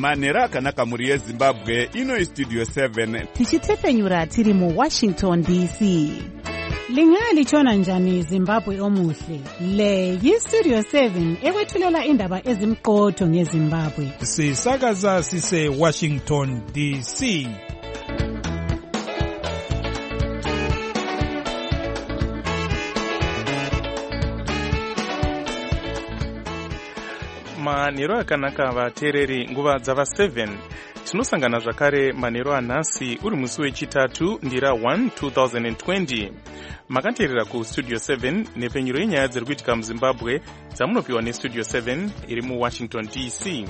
manhero akanaka mhuri yezimbabwe. Ino Studio 7 tichitepfenyura tiri muWashington DC. Lingalitshona njani Zimbabwe omuhle? Le yiStudio 7 ekwethulela indaba ezimqotho ngeZimbabwe. Sisakaza sise Washington DC. Manhero akanaka vateereri, nguva dzava 7 tinosangana zvakare manhero anhasi uri musi wechitatu ndira 1 2020. Makateerera kuStudio 7 nepfenyuro yenyaya dziri kuitika muZimbabwe dzamunopiwa neStudio 7 iri muWashington DC.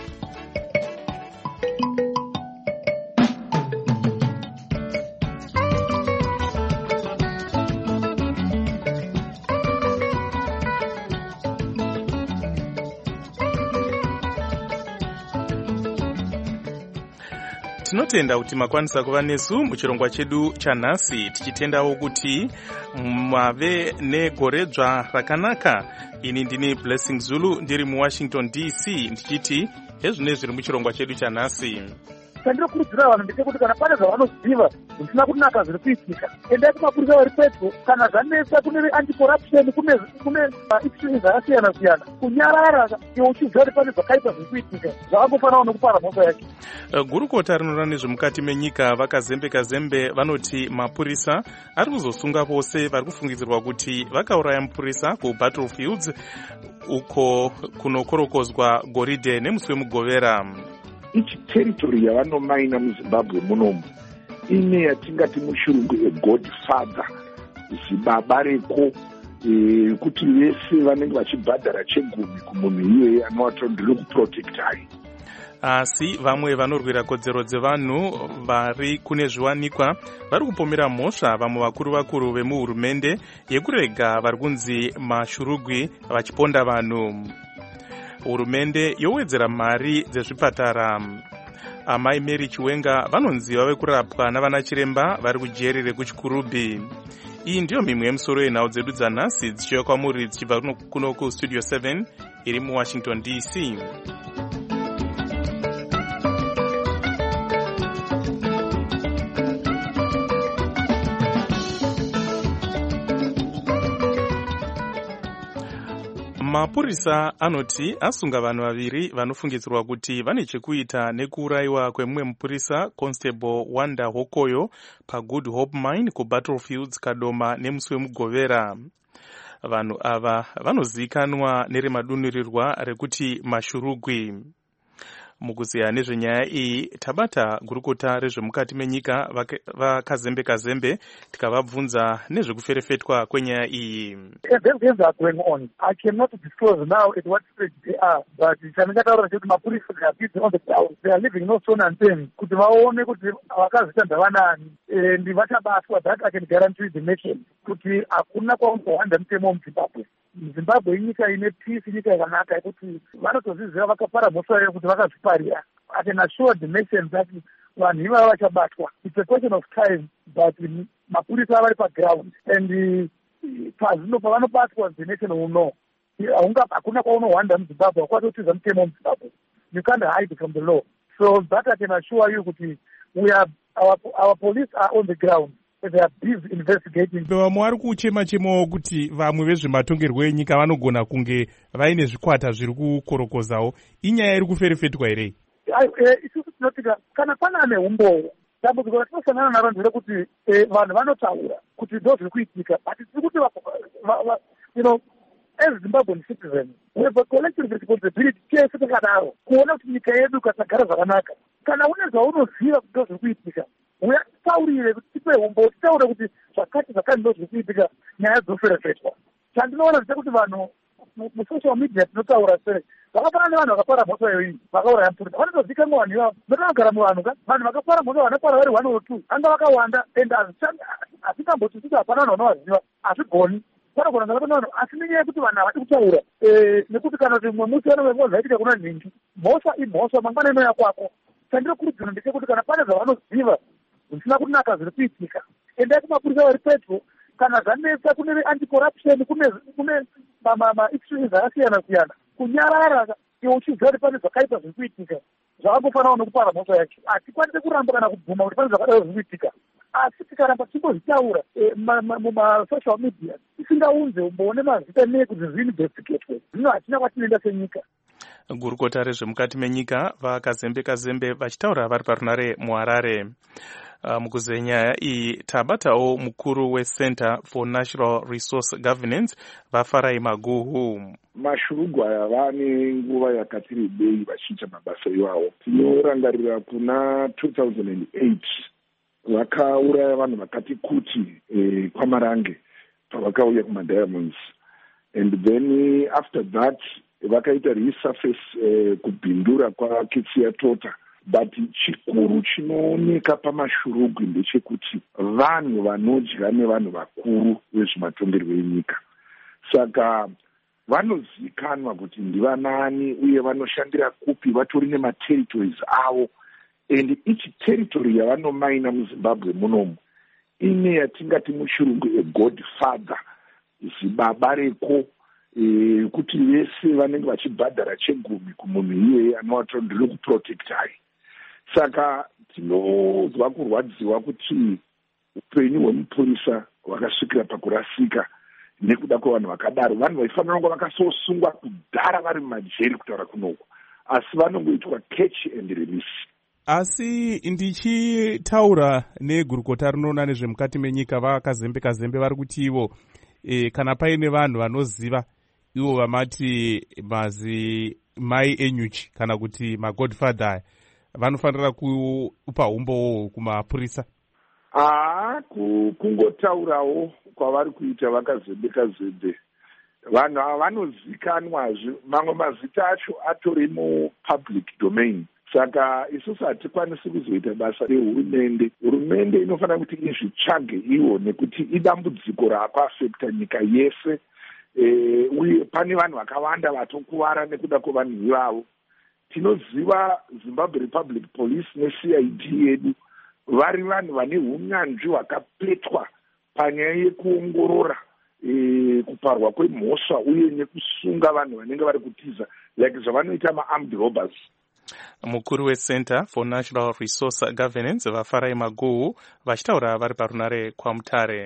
Tinotenda kuti makwanisa kuva nesu muchirongwa chedu chanhasi, tichitendawo kuti mave negoredzva rakanaka. Ini ndini Blessing Zulu ndiri muWashington DC ndichiti hezvine zviri muchirongwa chedu chanhasi. Tandinokurudzira vanhu ndechekuti kana pane zvavanoziva zvisina kunaka zviri kuitika, endai kumapurisa vari pedyo. Kana zvanetsa kune anti-corruption, kune issues dzakasiyana siyana, kunyarara iwe uchiziva kuti pane zvakaipa zviri kuitika, zvakangofanawo nekupara mhosva yake. Gurukota rinoona nezvemukati menyika vakazembe vanoti mapurisa ari kuzosunga vose vari kufungidzirwa kuti vakauraya mupurisa kubattlefields uko kunokorokozwa goridhe nemusi wemugovera. Ichi territory yavanomaina muZimbabwe munomu ine yatingati muchirungu godfather, zibaba reko, kuti vese vanenge vachibhadhara chegumi kumunhu iyeye anowati ndiri kuprotectai. Asi vamwe vanorwira kodzero dzevanhu vari kune zviwanikwa vari kupomera mhosva vamwe vakuru vemuhurumende yekurega vari kunzi mashurugwi vachiponda vanhu. Hurumende yowedzera mari dzezvipatara. Amai Mary Chiwenga vanonzi vave kurapwa navana chiremba vari kujerere kuchikurubhi. Iyi ndiyo mimwe yemusoro yenhau dzedu dzanhasi dzichiuya kwamuri dzichibva kuno kuStudio 7 iri muWashington DC. Mapurisa anoti asunga vanhu vaviri vanofungidzirwa kuti vane chekuita nekuurayiwa kwemumwe mupurisa Constable Wanda Hokoyo paGood Hope Mine kuBattlefields Kadoma nemusi wemugovera. Vanhu ava vanozivikanwa neremadunirirwa rekuti mashurugwi. Mukuziya nezvenyaya iyi tabata gurukota rezvemukati menyika vakazembe tikavabvunza nezvekuferefetwa kwenyaya iyi. Things are going on. I cannot disclose now at what stage they are, but chaningataura kuti mapurisa they are busy on the ground. They are living no stone unturned kuti vaone kuti vakazita ndavanani and vachabatwa. That I can guarantee the nation kuti hakuna kwaunohwanda mutemo muZimbabwe. Zimbabwe inyika ine peace, inyika yakanaka yekuti vanotozviziva vakapara mhosva iyo kuti vakazviparira. I can assure the nation that vanhu ivava vachabatwa. It's a question of time, but mapurisa vari paground and pazvino pavanobatwa the nation will know. Hakuna kwaunohwanda muZimbabwe, hakwatotiza mutemo muZimbabwe. You can't hide from the law. So that I can assure you kuti our police are on the ground. They are busy investigating. Vamwe vari kuchema kuti vamwe vezvematongerwo enyika vanogona kunge vaine zvikwata zviri kukorokozawo. Inyaya iri kuferefetwa here? Isusu tinotika kana pana ane umbowo, dambudziko ratinosangana naro nderekuti vanhu vanotaura kuti ndo zviri kuitika, but tiri kuti as Zimbabwean citizens we have a collective responsibility tese takadaro kuona kuti nyika yedu ikasagara zvakanaka. Kana une zvaunoziva kuti ndo zviri kuitika, taurire kuti tipe umbo, titaure kuti zvakati ndo zviri kuitika, nyaya dzoferefetwa. Chandinoona ndechekuti vanhu musocial media tinotaura sere vakafanana nevanhu vakapara mhosva iyoyi vakauraya mupurisa vanotozivikanwa vanhu ivavo. Ndotonogara muvanhu ka vanhu vakapara mhosva vanopara vari 1 or 2 anga vakawanda and hazvitambotisisi hapana vanhu vanovaziva, hazvigoni. Panogona kunge vanhu asi nenyaya yekuti vanhu havadi kutaura nekuti kana kuti mumwe musi vanenge zvaitika kuna nhingi, mhosva imhosva, mangwana inouya kwako. Chandinokurudzira ndechekuti kana pane zvavanoziva zvisina kunaka zviri kuitika, endai kumapurisa vari pedyo. Kana zvanetsa kune anti-corruption, kune issues dzakasiyana siyana, kunyarara iwe uchiziva kuti pane zvakaipa zviri kuitika, zvakangofanana nekupara mhosva yacho. Hatikwanise kuramba kana kubvuma kuti pane zvakadaro zvikuitika, asi tikaramba timbozvitaura mumasocial media tisingaunze umboone mazita nee kuti zvinvestigatwe, zvino hatina kwatinoenda senyika. Gurukota rezvemukati menyika vakazembe vachitaura vari parunare muHarare. Mukuzenya iyi tabatawo mukuru weCenter for Natural Resource Governance vaFarai Maguhu. Mashurugwa aya vane nguva yakati rebei vachiita mabasa iwawo. Tinorangarira kuna 2008 vakauraya vanhu vakati kuti kwaMarange pavakauya kumaDiamonds, and then after that vakaita resurface kubhindura kwaKetsia Tota. But chikuru chinooneka pamashurugwi ndechekuti vanhu vanodya nevanhu vakuru vezvematongerwo enyika. Saka vanozikanwa kuti ndivanani uye vanoshandira kupi, vatori nemateritories avo, and ichi territory yavanomaina muZimbabwe munomu ine yatingati muchirungu godfather, zibaba reko, kuti vese vanenge vachibhadhara chegumi kumunhu iyeye anowatora ndiri kuprotectai. Saka tinozwa kurwadziwa kuti upenyu hwemupurisa hwakasvikira pakurasika nekuda kwevanhu vakadaro. Vanhu vaifanira kunge vakasosungwa kudhara vari mumajeri kutaura kunoku, asi vanongoitwa catch and release. Asi ndichitaura negurukota rinoona nezvemukati menyika vakazembe vari kuti ivo kana paine vanhu vanoziva ivo vamati mai enyuchi kana kuti magodfather vanofanira kupa umbowo kumapurisa. Kungotaurawo kwavari kuita vakazembe. Vanhu ava vanozikanwazve, mamwe mazita acho atori mupublic domain. Saka isusu hatikwanisi kuzoita basa rehurumende. Hurumende inofanira kuti izvitsvage iwo, nekuti idambudziko raakuafekta nyika yese. Uye pane vanhu vakawanda vatokuvara nekuda kwevanhu ivavo. Tinoziva Zimbabwe Republic Police neCID yedu vari vanhu vane unyanzvi hwakapetwa panyaya yekuongorora kuparwa kwemhosva uye nekusunga vanhu vanenge vari kutiza, like zvavanoita maarmed robbers. Mukuru weCenter for Natural Resource Governance vaFarai Maguhu vachitaura vari parunare kwaMutare.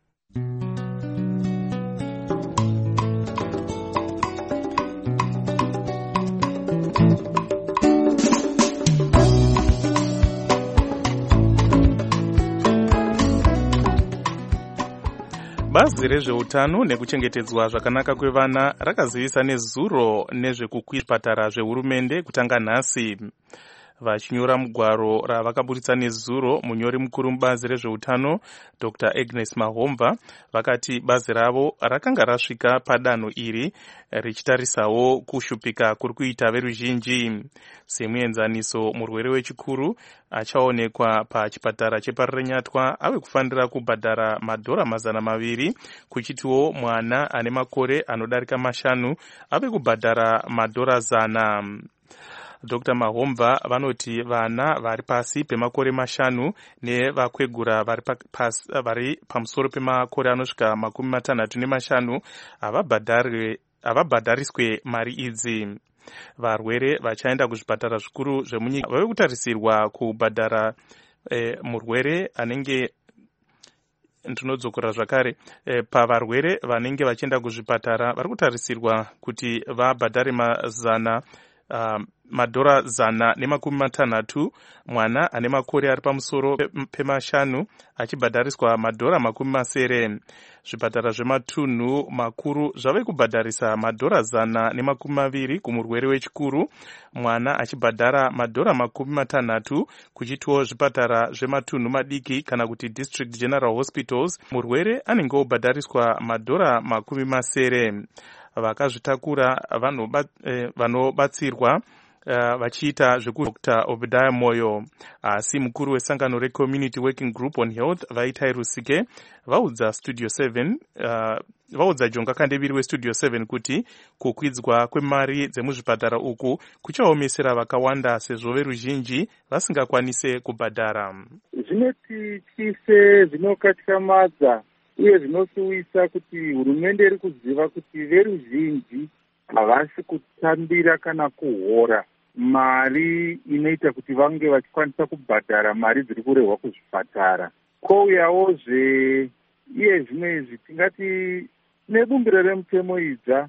Bazi rezveutano nekuchengetedzwa zvakanaka kwevana rakazivisa nezuro nezvekuzvipatara zvehurumende kutanga nhasi. Vachinyora mugwaro ravakaburitsa nezuro, munyori mukuru mubazi rezveutano Dr. Agnes Mahomva vakati bazi ravo rakanga rasvika padanho iri richitarisawo kushupika kuri kuita veruzhinji. Semuenzaniso, murwere wechikuru achaonekwa pachipatara chepaRenyatwa ave kufanira kubhadhara $200 kuchitiwo mwana ane makore anodarika 5 ave kubhadhara $100. Dr. Mahomva vanoti vana vari pasi pemakore 5 nevakwegura vari pamusoro pemakore anosvika 65 havabhadhariswe mari idzi. Varwere vachaenda kuzvipatara zvikuru zvemunyika vave kutarisirwa kubhadhara murwere anenge ndinodzokera zvakare pavarwere vanenge vachienda kuzvipatara vari kutarisirwa kuti vabhadhare $160, mwana ane makore ari pamusoro pe5 achibhadhariswa $70. Zvipatara zvematunhu makuru zvave kubhadharisa $120 kumurwere wechikuru, mwana achibhadhara $60 kuchitiwo zvipatara zvematunhu madiki kana kuti district general hospitals murwere anenge obhadhariswa $70. Vakazvitakura vanobatsirwa vachiita Dr. Obadiah Moyo. Asi mukuru wesangano reCommunity Working Group on Health Vaitai Rusike vaudza Studio 7 vaudza Jonga Kandeviri weStudio 7 kuti kukwidzwa kwemari dzemuzvipatara uku kuchaomesera vakawanda sezvo veruzhinji vasingakwanise kubhadhara. Zvinoti chise zvinokatyamadza uye zvinosuwisa kuti hurumende iri kuziva kuti veruzhinji havasi kutambira kana kuhora mari inoita kuti vange vachikwanisa kubhadhara mari dziri kurehwa kuzvipatara. Kouyawozve iye zvimwe izvi tingati nebumbiro remutemo idzva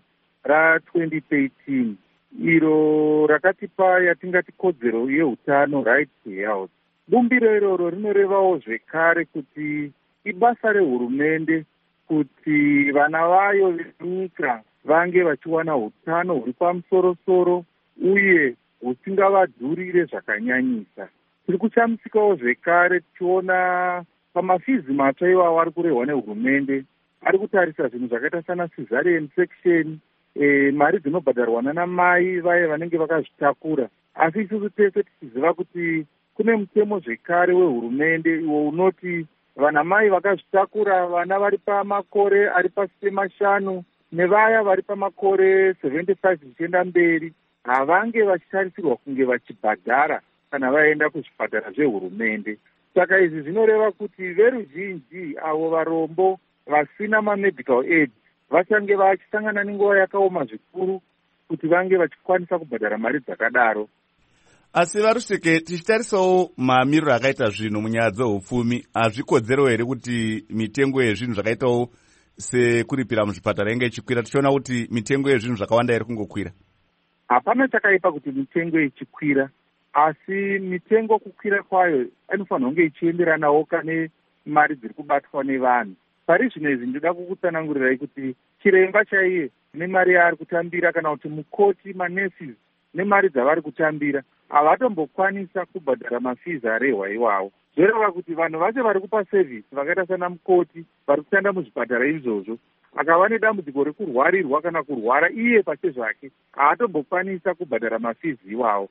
ra2013 iro rakatipa yatingati kodzero yeutano, right to health. Bumbiro iroro rinorevawo zvekare kuti ibasa rehurumende kuti vana vayo venyika vange vachiwana utano huri pamusoro-soro uye husingavadhurire zvakanyanyisa. Tiri kushamisikawo zvekare tichiona pamafizi matsva iwawo ari kurehwa nehurumende ari kutarisa zvinhu zvakaita sana cesarean section, mari dzinobhadharwa nanamai vaye vanenge vakazvitakura. Asi isusu tese tichiziva kuti kune mutemo zvekare wehurumende iwo unoti vanamai vakazvitakura, vana vari pamakore ari pasi pe5 nevaya vari pamakore 75 zvichienda mberi havange vachitarisirwa kunge vachibhadhara kana vaenda kuzvipatara zvehurumende. Saka izvi zvinoreva kuti veruzhinji avo varombo vasina mamedical aid vachange vachisangana nenguva yakaoma zvikuru kuti vange vachikwanisa kubhadhara mari dzakadaro. Asi Varuseke, tichitarisawo mamiriro akaita zvinhu munyaya dzeupfumi, hazvikodzero here kuti mitengo yezvinhu zvakaitawo sekuripira muzvipatara inge ichikwira? Tichiona kuti mitengo yezvinhu zvakawanda iri kungokwira. Hapana chakaipa kuti mitengo ichikwira, asi mitengo kukwira kwayo inofanira kunge ichienderanawo kane mari dziri kubatwa nevanhu. Pari zvino izvi ndoda kukutsanangurirai kuti chiremba chaiye nemari yaari kutambira kana kuti mukoti, manurses nemari dzavari kutambira havatombokwanisa kubhadhara mafizi arehwa iwawo. Zvoreva kuti vanhu vacho vari kupa sevhisi vakaita sana mukoti vari kushanda muzvipatara izvozvo akava nedambudziko rekurwarirwa kana kurwara iye pachezvake haatombokwanisa kubhadhara mafizi iwawo.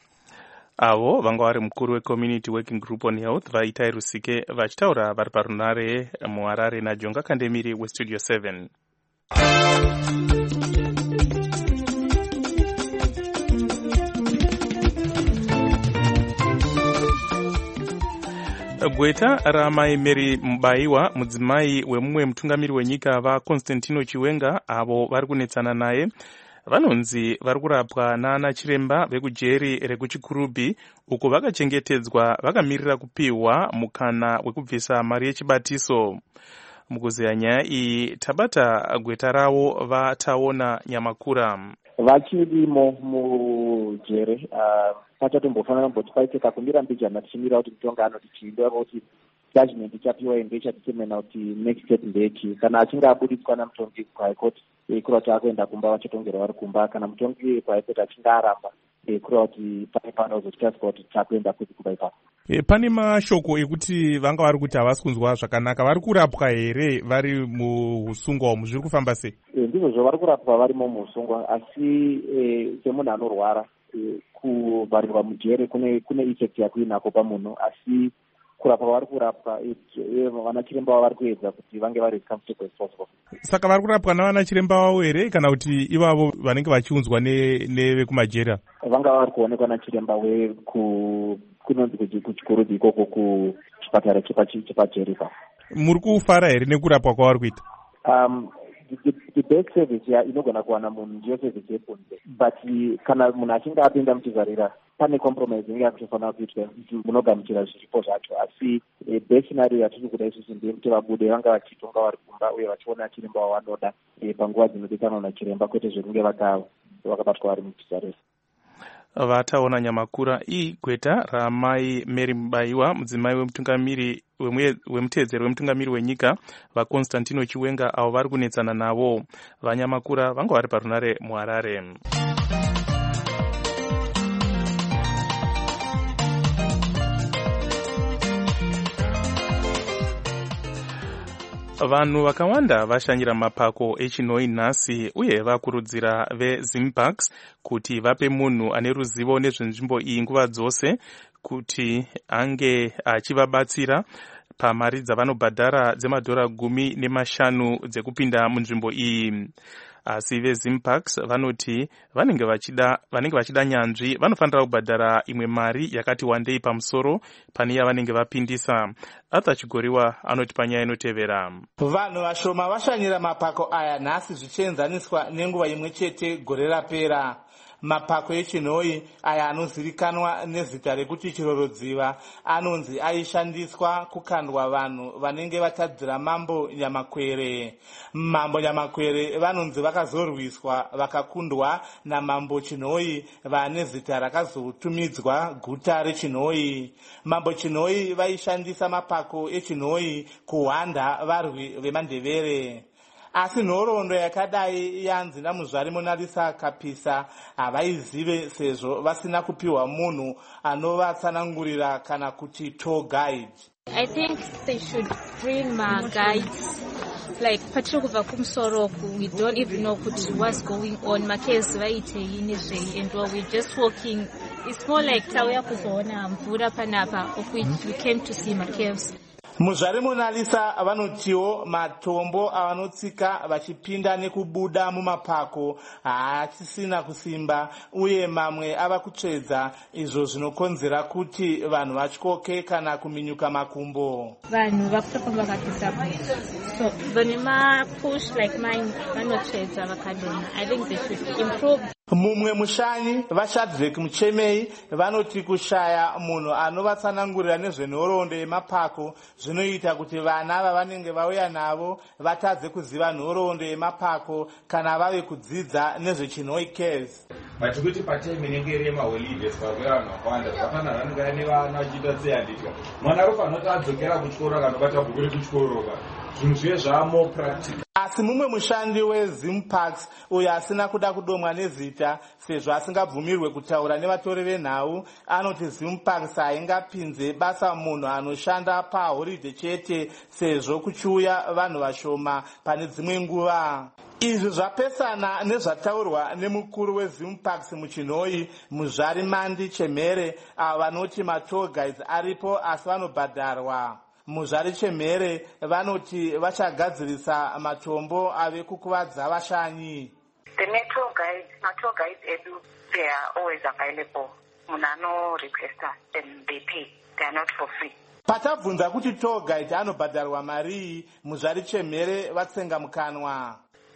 Avo vanga vari mukuru weCommunity Working Group on Health vaita Rusike vachitaura vari parunare muHarare naJonga Kandemiri weStudio 7. Gweta ramai Mary Mbaiwa, mudzimai wemumwe mutungamiri wenyika vaConstantino Chiwenga avo vari kunetsana naye, vanonzi vari kurapwa naana chiremba vekujeri rekuchikurubhi uko vakachengetedzwa vakamirira kupiwa mukana wekubvisa mari yechibatiso. Mukuzeya nyaya iyi tabata gweta ravo vataona Nyamakura. Vachirimo mujere pachatombofanira kuti paite kakumbira mbijana tichimira kuti mutongano tichiinda kuti judgment ichapiwa ende ichatitemena kuti next step ndeki kana achinge abuditswa namutongi kuhigh court kureva kuti akuenda kumba vachatongera vari kumba kana mutongi kuhigh court achinge aramba kureva kuti pane panozotitasika kuti takuenda kuti kumba ipapo. Pane mashoko ekuti vanga vari kuti havasi kunzwa zvakanaka, vari kurapwa here vari muusungwa umu, zviri kufamba sei? Ndizvo vari kurapwa varimo muusungwa, asi semunhu anorwara kuvharirwa mujere kune effect yakuinako pamunhu, asi kurapwa vari kurapwa vana chiremba vari kuedza kuti vange vari comfortable as possible. Saka vari kurapwa navana chiremba vavo here kana kuti ivavo vanenge vachiunzwa nevekumajera? Vanga vari kuonekwa nachiremba kunonzi kuchikurudhi ikoko kuchipatara chepajeripa. Muri kufara here nekurapwa kwavari kuita? The best service inogona kuwana munhu ndiyo service yekunze, but kana munhu achinge apinda muchizarira pane compromise inenge yakutofanira kuitwa munogamuchira zviripo zvacho, asi best scenario yatiri kuda isusu ndeyekuti vabude vanga vachitonga vari kumba uye vachiona chiremba wavanoda panguva dzinodikanwa nachiremba, kwete zvekunge vakabatwa vari muchizarira. Vataona Nyamakura. Gweta ramai Mary Mbaiwa, mudzimai wemutungamiri wemuteedzeri wemutungamiri wenyika vaConstantino Chiwenga avo vari kunetsana navo. VaNyamakura vanga vari parunare muHarare. Vanhu vakawanda vashanyira mapako echinoi nhasi uye vakurudzira veZimparks kuti vape munhu ane ruzivo nezvenzvimbo iyi nguva dzose kuti ange achivabatsira pamari dzavanobhadhara $15 dzekupinda munzvimbo iyi. Asi veZimparks vanoti vanenge vachida nyanzvi vanofanira kubhadhara imwe mari yakati wandei pamusoro pane yavanenge vapindisa. Atachigoriwa anoti panyaya inotevera. Vanhu vashoma vashanyira mapako aya nhasi zvichienzaniswa nenguva imwe chete gore rapera. Mapako echinhoi aya anozivikanwa nezita rekuti chirorodziva anonzi aishandiswa kukandwa vanhu vanenge vatadzira mambo Nyamakwere. Mambo Nyamakwere vanonzi vakazorwiswa vakakundwa namambo Chinhoi vane zita rakazotumidzwa guta rechinhoi. Mambo Chinhoi vaishandisa mapako echinhoi kuhwanda varwi vemandevere. Asi nhoroondo yakadai yanzi namuzvari Monalisa Kapisa havaizive sezvo vasina kupiwa munhu anovatsanangurira kana kuti tour guide. I think they should bring guides like Patrikuva Kumsoroku. We don't even know what's going on. Makezi vaitei nezvei, and while we're just walking, it's more like tauya kuzoona mvura panapa, of which we came to see Makezi. Muzvari Monalisa vanotiwo matombo avanotsika vachipinda nekubuda mumapako haachisina kusimba uye mamwe ava kutsvedza, izvo zvinokonzera kuti vanhu vatyoke kana kuminyuka makumbo. Vanhu vakutofamba vakapisa so vane mapush like mine vanotsvedza vakadona. I think they should improve. Mumwe mushanyi vaShadrack Muchemei vanoti kushaya munhu anovatsanangurira nezvenhoroondo yemapako zvinoita kuti vana vavanenge vauya navo vatadze kuziva nhoroondo yemapako kana vave kudzidza nezvechinhoi caves. Matikuti patime inenge iri yemaholidays pakuya vanhu vakawanda zvafanana vanenge vane vana vachiita seyanditika mwana ropa anoti adzokera kuchikoro akanobata bhuku rekuchikoro zvinhu zviye zvamo practical. Asi mumwe mushandi weZim Parks uyo asina kuda kudomwa nezita sezvo asingabvumirwe kutaura nevatori venhau anoti Zim Parks haingapinze basa munhu anoshanda paholiday chete sezvo kuchiuya vanhu vashoma pane dzimwe nguva. Izvi zvapesana nezvataurwa nemukuru weZim Parks muchinhoi Muzvari Mandi Chemhere avo vanoti matour guides aripo asi vanobhadharwa. Muzvari Chemhere vanoti vachagadzirisa matombo ave kukuvadza vashanyi. The tour guides edu, they are always available. Munano requester, then they pay. They are not for free. Patabvunza kuti tour guide anobhadharwa marii, Muzvari Chemhere vatsenga mukanwa.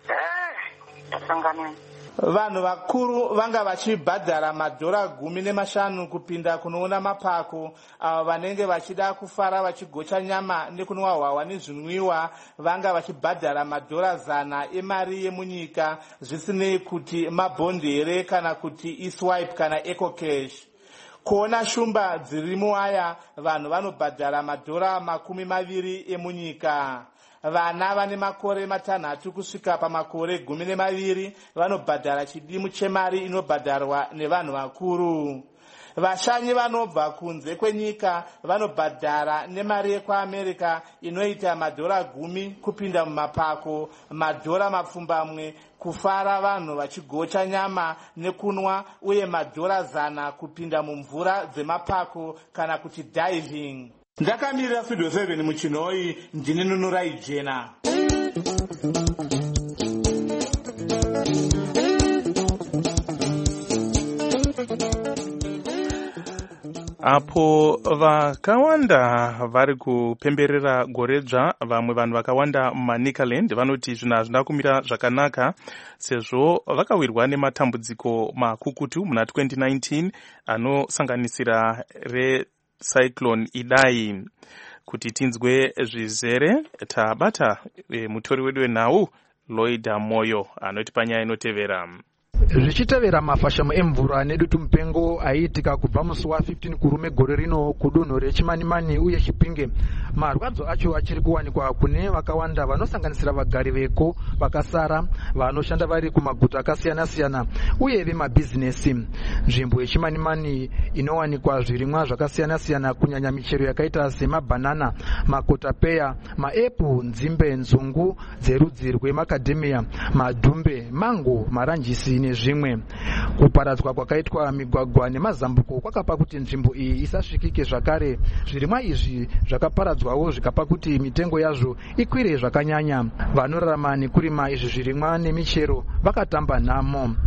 Vanhu vakuru vanga vachibhadhara $15 kupinda kunoona mapako avo vanenge vachida kufara vachigocha nyama nekunwa hwahwa nezvinwiwa vanga vachibhadhara $100 emari yemunyika zvisinei kuti mabhondi here kana kuti eSwipe kana EcoCash. Kuona shumba dzirimo aya vanhu vanobhadhara $20 emunyika. Vana vane makore 6 kusvika pamakore 12 vanobhadhara chidimu chemari inobhadharwa nevanhu vakuru. Vashanyi vanobva kunze kwenyika vanobhadhara nemari yekuAmerica inoita $10 kupinda mumapako, $10 kufara vanhu vachigocha nyama nekunwa uye $100 kupinda mumvura dzemapako kana kuti diving. Ndakamirira Studio 7 muchinhoi, ndine Nunurai Jena. Apo vakawanda vari kupemberera goredzva, vamwe vanhu vakawanda muNicaland vanoti zvinhu hazvina kumira zvakanaka sezvo vakawirwa nematambudziko makukutu muna 2019 anosanganisira Cyclone Idai. Kuti tinzwe zvizere tabata mutori wedu wenhau Lloyd Moyo anoti panyaya inotevera. Zvichitevera mafashamo emvura nedutu mupengo aiitika kubva musi wa15 kurume gore rino kudunhu reChimanimani uye Chipinge, marwadzo acho achiri kuwanikwa kune vakawanda vanosanganisira vagari veko vakasara vanoshanda vari kumaguta akasiyana-siyana uye vemabhizinesi. Nzvimbo yeChimanimani inowanikwa zvirimwa zvakasiyana-siyana kunyanya michero yakaita semabhanana, makotapeya, maepu, nzimbe, nzungu dzerudzi rwemakadhemia, madhumbe, mango, maranjisi nezvimwe. Kuparadzwa kwakaitwa migwagwa nemazambuko kwakapa kuti nzvimbo iyi isasvikike zvakare. Zvirimwa izvi zvakaparadzwawo zvikapa kuti mitengo yazvo ikwire zvakanyanya. Vanorarama nekurima izvi zvirimwa nemichero vakatamba nhamo.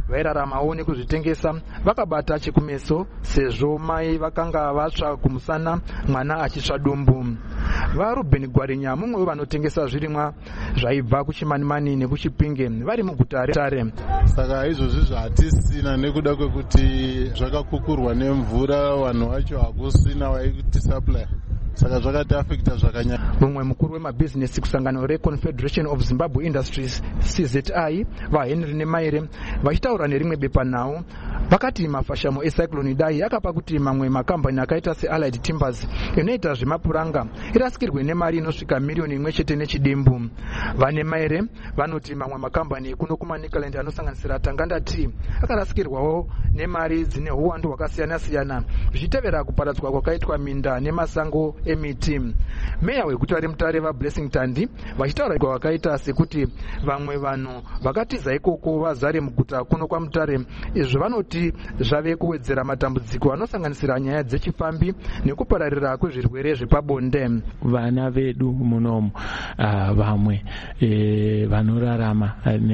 vairaramawo nekuzvitengesa vakabata chikumeso sezvo mai vakanga vatsva kumusana mwana achitsva dumbu. VaRuben Gwarinya mumwe wevanotengesa zvirimwa zvaibva kuChimanimani nekuChipinge vari muguta reTare. Saka izvozvi zvatisina nekuda kwekuti zvakakukurwa nemvura, vanhu vacho hakusina vaiti supply, saka zvakati afekta zvakanyanya. Mumwe mukuru wemabhizinesi kusangano reConfederation of Zimbabwe Industries CZI vaHenry Nemaire vachitaura nerimwe bepanhau vakati mafashamo eCyclone Idai akapa kuti mamwe makambani akaita seAllied Timbers inoita zvemapuranga irasikirwe nemari inosvika miliyoni 1 nechidimbu. VaNemaire vanoti mamwe makambani kuno kuManicaland anosanganisira Tanganda Tea akarasikirwawo nemari dzine uwandu hwakasiyana-siyana zvichitevera kuparadzwa kwakaitwa minda nemasango emiti. Meya weguta reMutare vaBlessing Tandi vachitaura kwakaita sekuti vamwe vanhu vakatiza ikoko vazare muguta kuno kwaMutare, izvo vanoti zvave kuwedzera matambudziko anosanganisira nyaya dzechifambi nekupararira kwezvirwere zvepabonde. Vana vedu munomu vamwe vanorarama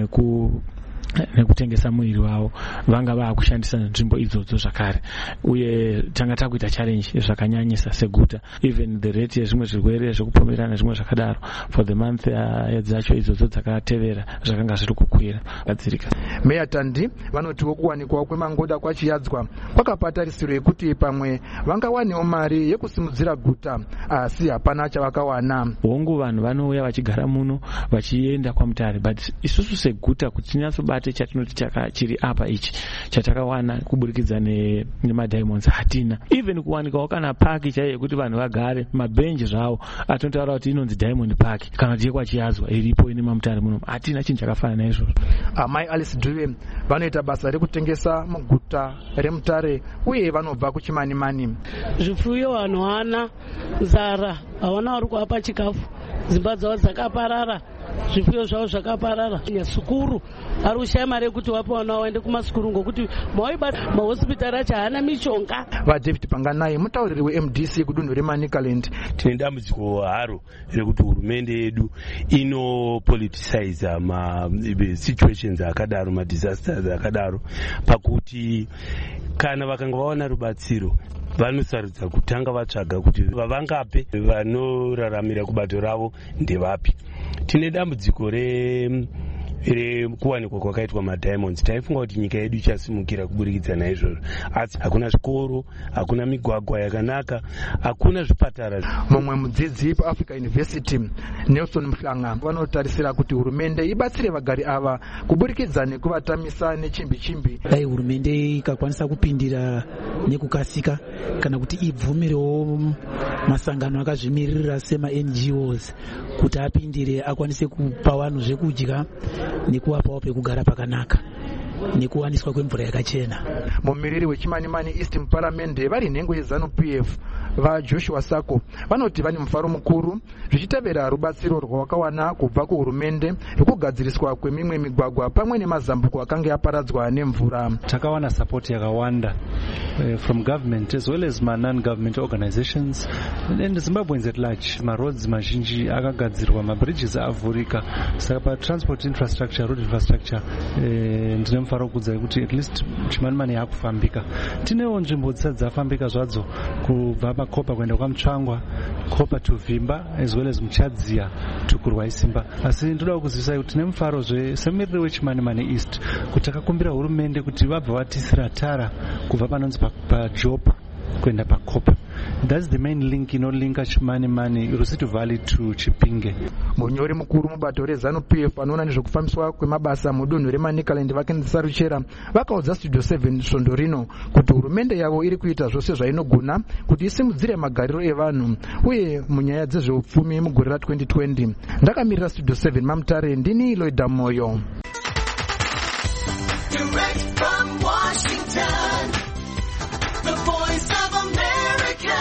nekutengesa mwiri wavo vanga vakushandisa nzvimbo idzodzo zvakare, uye tanga takuita challenge zvakanyanyisa seguta. Even the rate yezvimwe zvirwere zvekupomerana zvimwe zvakadaro for the month dzacho idzodzo dzakatevera zvakanga zviri kukwira gadzirika. Meya Tandi vanotiwo kuwanikwawo kwemangoda kwachiyadzwa kwakapatarisiro yekuti pamwe vangawanewo mari yekusimudzira guta, asi hapana chavakawana. Hongu vanhu vanouya vachigara muno vachienda kwaMutare, but isusu seguta kuti tinyatsobate chatinoti chiri apa ichi chatakawana kuburikidza nemadiamonds hatina. Even kuwanikawo kana paki chaiyo yekuti vanhu vagare mabhenji zvawo atotaura kuti inonzi Diamond Park kana kuti yekwachiyadzwa iripo ine maMutare muno, hatina chinhu chakafanana naizvozvo. Amai Alice Dube vanoita basa rekutengesa muguta reMutare uye vanobva kuChimanimani. Zvifuyo vanhu wana nzara havana vari kuapa chikafu, dzimba dzavo dzakaparara, zvifuyo zvavo zvakaparara. Sukuru ari kushaya mari yekuti vape vana vaende kumasukuru ngokuti mahosipitari acho haana mishonga. VaDavid Panganai mutauriri weMDC kudunhu reManicaland. Tine dambudziko haro rekuti hurumende yedu inopoliticize situations akadaro, madisasters akadaro, pakuti kana vakanga vaona rubatsiro vanosarudza kutanga vatsvaga kuti vavangape vanoraramira kubato ravo ndevapi. Tine dambudziko rekuwanikwa kwakaitwa madiamonds. Taifunga kuti nyika yedu ichasimukira kuburikidza naizvozvo, asi hakuna zvikoro, hakuna migwagwa yakanaka, hakuna zvipatara. Mumwe mudzidzi paAfrica University Nelson Mhlanga vanotarisira kuti hurumende ibatsire vagari ava kuburikidza nekuvatamisa nechimbi-chimbi. Dai hurumende ikakwanisa kupindira nekukasika kana kuti ibvumirewo masangano akazvimiririra sema-NGOs kuti apindire akwanise kupa vanhu zvekudya nekuvapawo pekugara pakanaka nekuwaniswa kwemvura yakachena. Mumiriri weChimanimani East muparamende vari nhengo yeZANU-PF vaJoshua Sako vanoti vane mufaro mukuru zvichitevera rubatsiro rwavakawana kubva kuhurumende rwekugadziriswa kwemimwe migwagwa pamwe nemazambuko akanga yaparadzwa nemvura. Takawana support yakawanda from government as well as non-government organizations and Zimbabweans at large. Maroads mazhinji akagadzirwa, mabridges avhurika, saka patransport infrastructure, road infrastructure ndine mufaro kudza kuti at least Chimanimani yakufambika. Tinewo nzvimbo dzisati dzafambika zvadzo kubva paKopa kuenda kwaMutsvangwa, Kopa to Vimba as well as Muchadzia to Kurwaisimba. Asi ndoda kuzivisa kuti tine mufaro semumiriri weChimanimani East kuti takakumbira hurumende kuti vabva vatisira tara kubva panonzi paJopa kuenda paKopa. That's the main link inolinka Chimanimani Rusitu Valley to Chipinge. Munyori mukuru mubato reZANU-PF anoona nezvekufambiswa kwemabasa mudunhu reManicaland Vakandi Saruchera vakaudza Studio 7 svondo rino kuti hurumende yavo iri kuita zvose zvainogona kuti isimudzire magariro evanhu uye munyaya dzezveupfumi mugore ra2020. Ndakamirira Studio 7 maMutare, ndini Loida Moyo. Direct from Washington, the voice of America,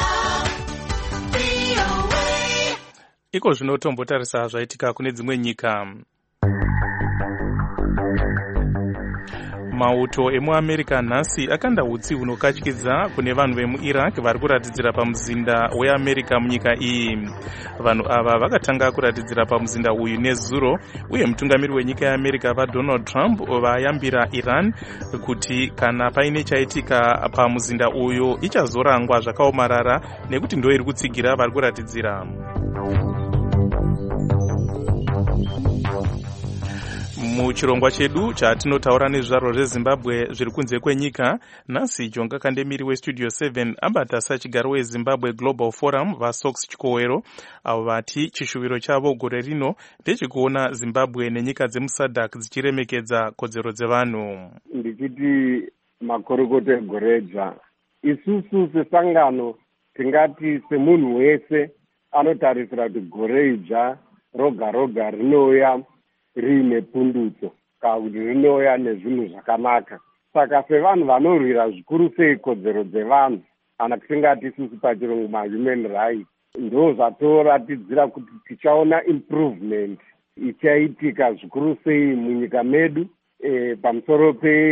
VOA. Iko zvinotombotarisa zvaitika kune dzimwe nyika. Mauto emuamerica nhasi akanda hutsi hunokatyidza kune vanhu vemuiraq vari kuratidzira pamuzinda weamerica munyika iyi. Vanhu ava vakatanga kuratidzira pamuzinda uyu nezuro, uye mutungamiri wenyika yeamerica vaDonald Trump vayambira Iran kuti kana paine chaitika pamuzinda uyu ichazorangwa zvakaomarara nekuti ndo iri kutsigira vari kuratidzira. Muchirongwa chedu chatinotaura nezvizvarwa zveZimbabwe zviri kunze kwenyika, nhasi Jonga Kandemiri weStudio 7 abata sachigaro weZimbabwe Global Forum vaSox Chikowero, avo vati chishuviro chavo gore rino ndechekuona Zimbabwe nenyika dzemuSADC dzichiremekedza kodzero dzevanhu. Ndichiti makorokota egoredzva, isusu sesangano tingati semunhu wese anotarisira kuti gore idzva roga roga rinouya riine pundutso kana kuti rinouya nezvinhu zvakanaka. Saka sevanhu vanorwira zvikuru sei kodzero dzevanhu, kana kusingati isusu pachirungu mahuman rights, ndo zvatoratidzira kuti tichaona improvement ichaitika zvikuru sei munyika medu pamusoro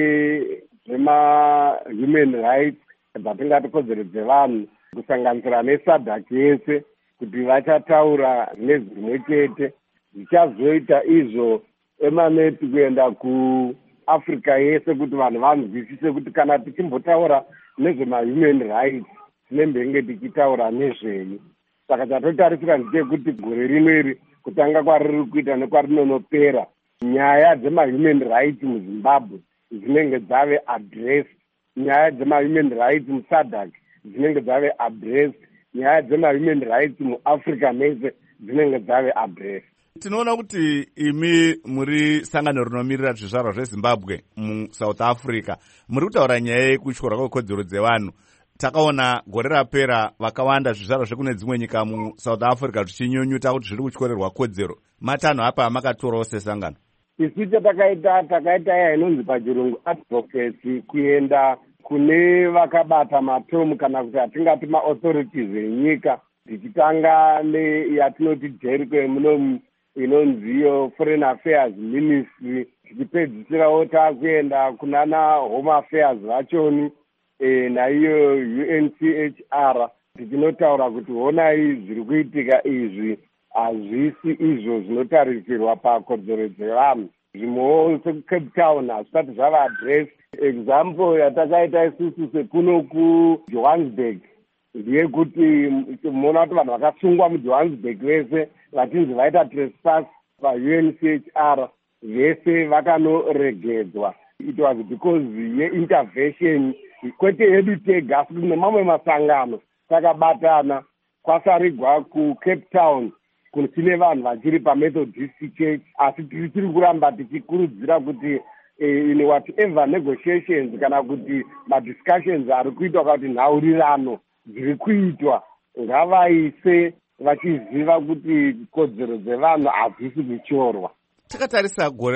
pezvemahuman rights dzatingati kodzero dzevanhu, kusanganisira neSADC yese kuti vachataura nezvimwe chete. Zvichazoita izvo emaneti kuenda kuAfrica yese kuti vanhu vanzwisise kuti kana tichimbotaura nezvemahuman rights tinembenge tichitaura nezvei. Saka chatotarisira ndechekuti gore rineri kutanga kwariri kuita nekwarinonopera, nyaya dzemahuman rights muZimbabwe dzinenge dzave addressed, nyaya dzemahuman rights muSADC dzinenge dzave addressed, nyaya dzemahuman rights muAfrica mese dzinenge dzave addressed. Tinoona kuti imi muri sangano rinomirira zvizvarwa zveZimbabwe muSouth Africa muri kutaura nyaya yekutyorwa kwekodzero dzevanhu. Takaona gore rapera vakawanda zvizvarwa zvekune dzimwe nyika muSouth Africa zvichinyunyuta kuti zviri kutyorerwa kodzero. Matanho apa makatorawo sesangano. Isu takaita iya inonzi pachirungu advocacy, kuenda kune vakabata matomu kana kuti atingati maauthorities enyika, tichitanga neyatinoti Jericho muno inonziyo Foreign Affairs Ministry, tichipedzisirawo takuenda kunana Home Affairs vachoni naiyo UNCHR, tichinotaura kuti honai zviri kuitika izvi hazvisi izvo zvinotarisirwa pakodzero dzevanhu. Zvimwewo seCape Town hazvisati zvava address. Example yatakaita isusu sekuno kuJohannesburg ndeyekuti muona kuti vanhu vakasungwa muJohannesburg vese vachinzi vaita trespass paUNCHR vese vakanoregedzwa. It was because yeintervention kwete yedu tega asi nemamwe masangano takabatana kwasarigwa kuCape Town kune vanhu vachiri paMethodist Church, asi tiri kuramba tichikurudzira kuti in whatever negotiations kana kuti madiscussions ari kuitwa kuti nhaurirano dziri kuitwa ngavaise vachiziva kuti kodzero dzevanhu hadzisi kuchorwa. Takatarisa gore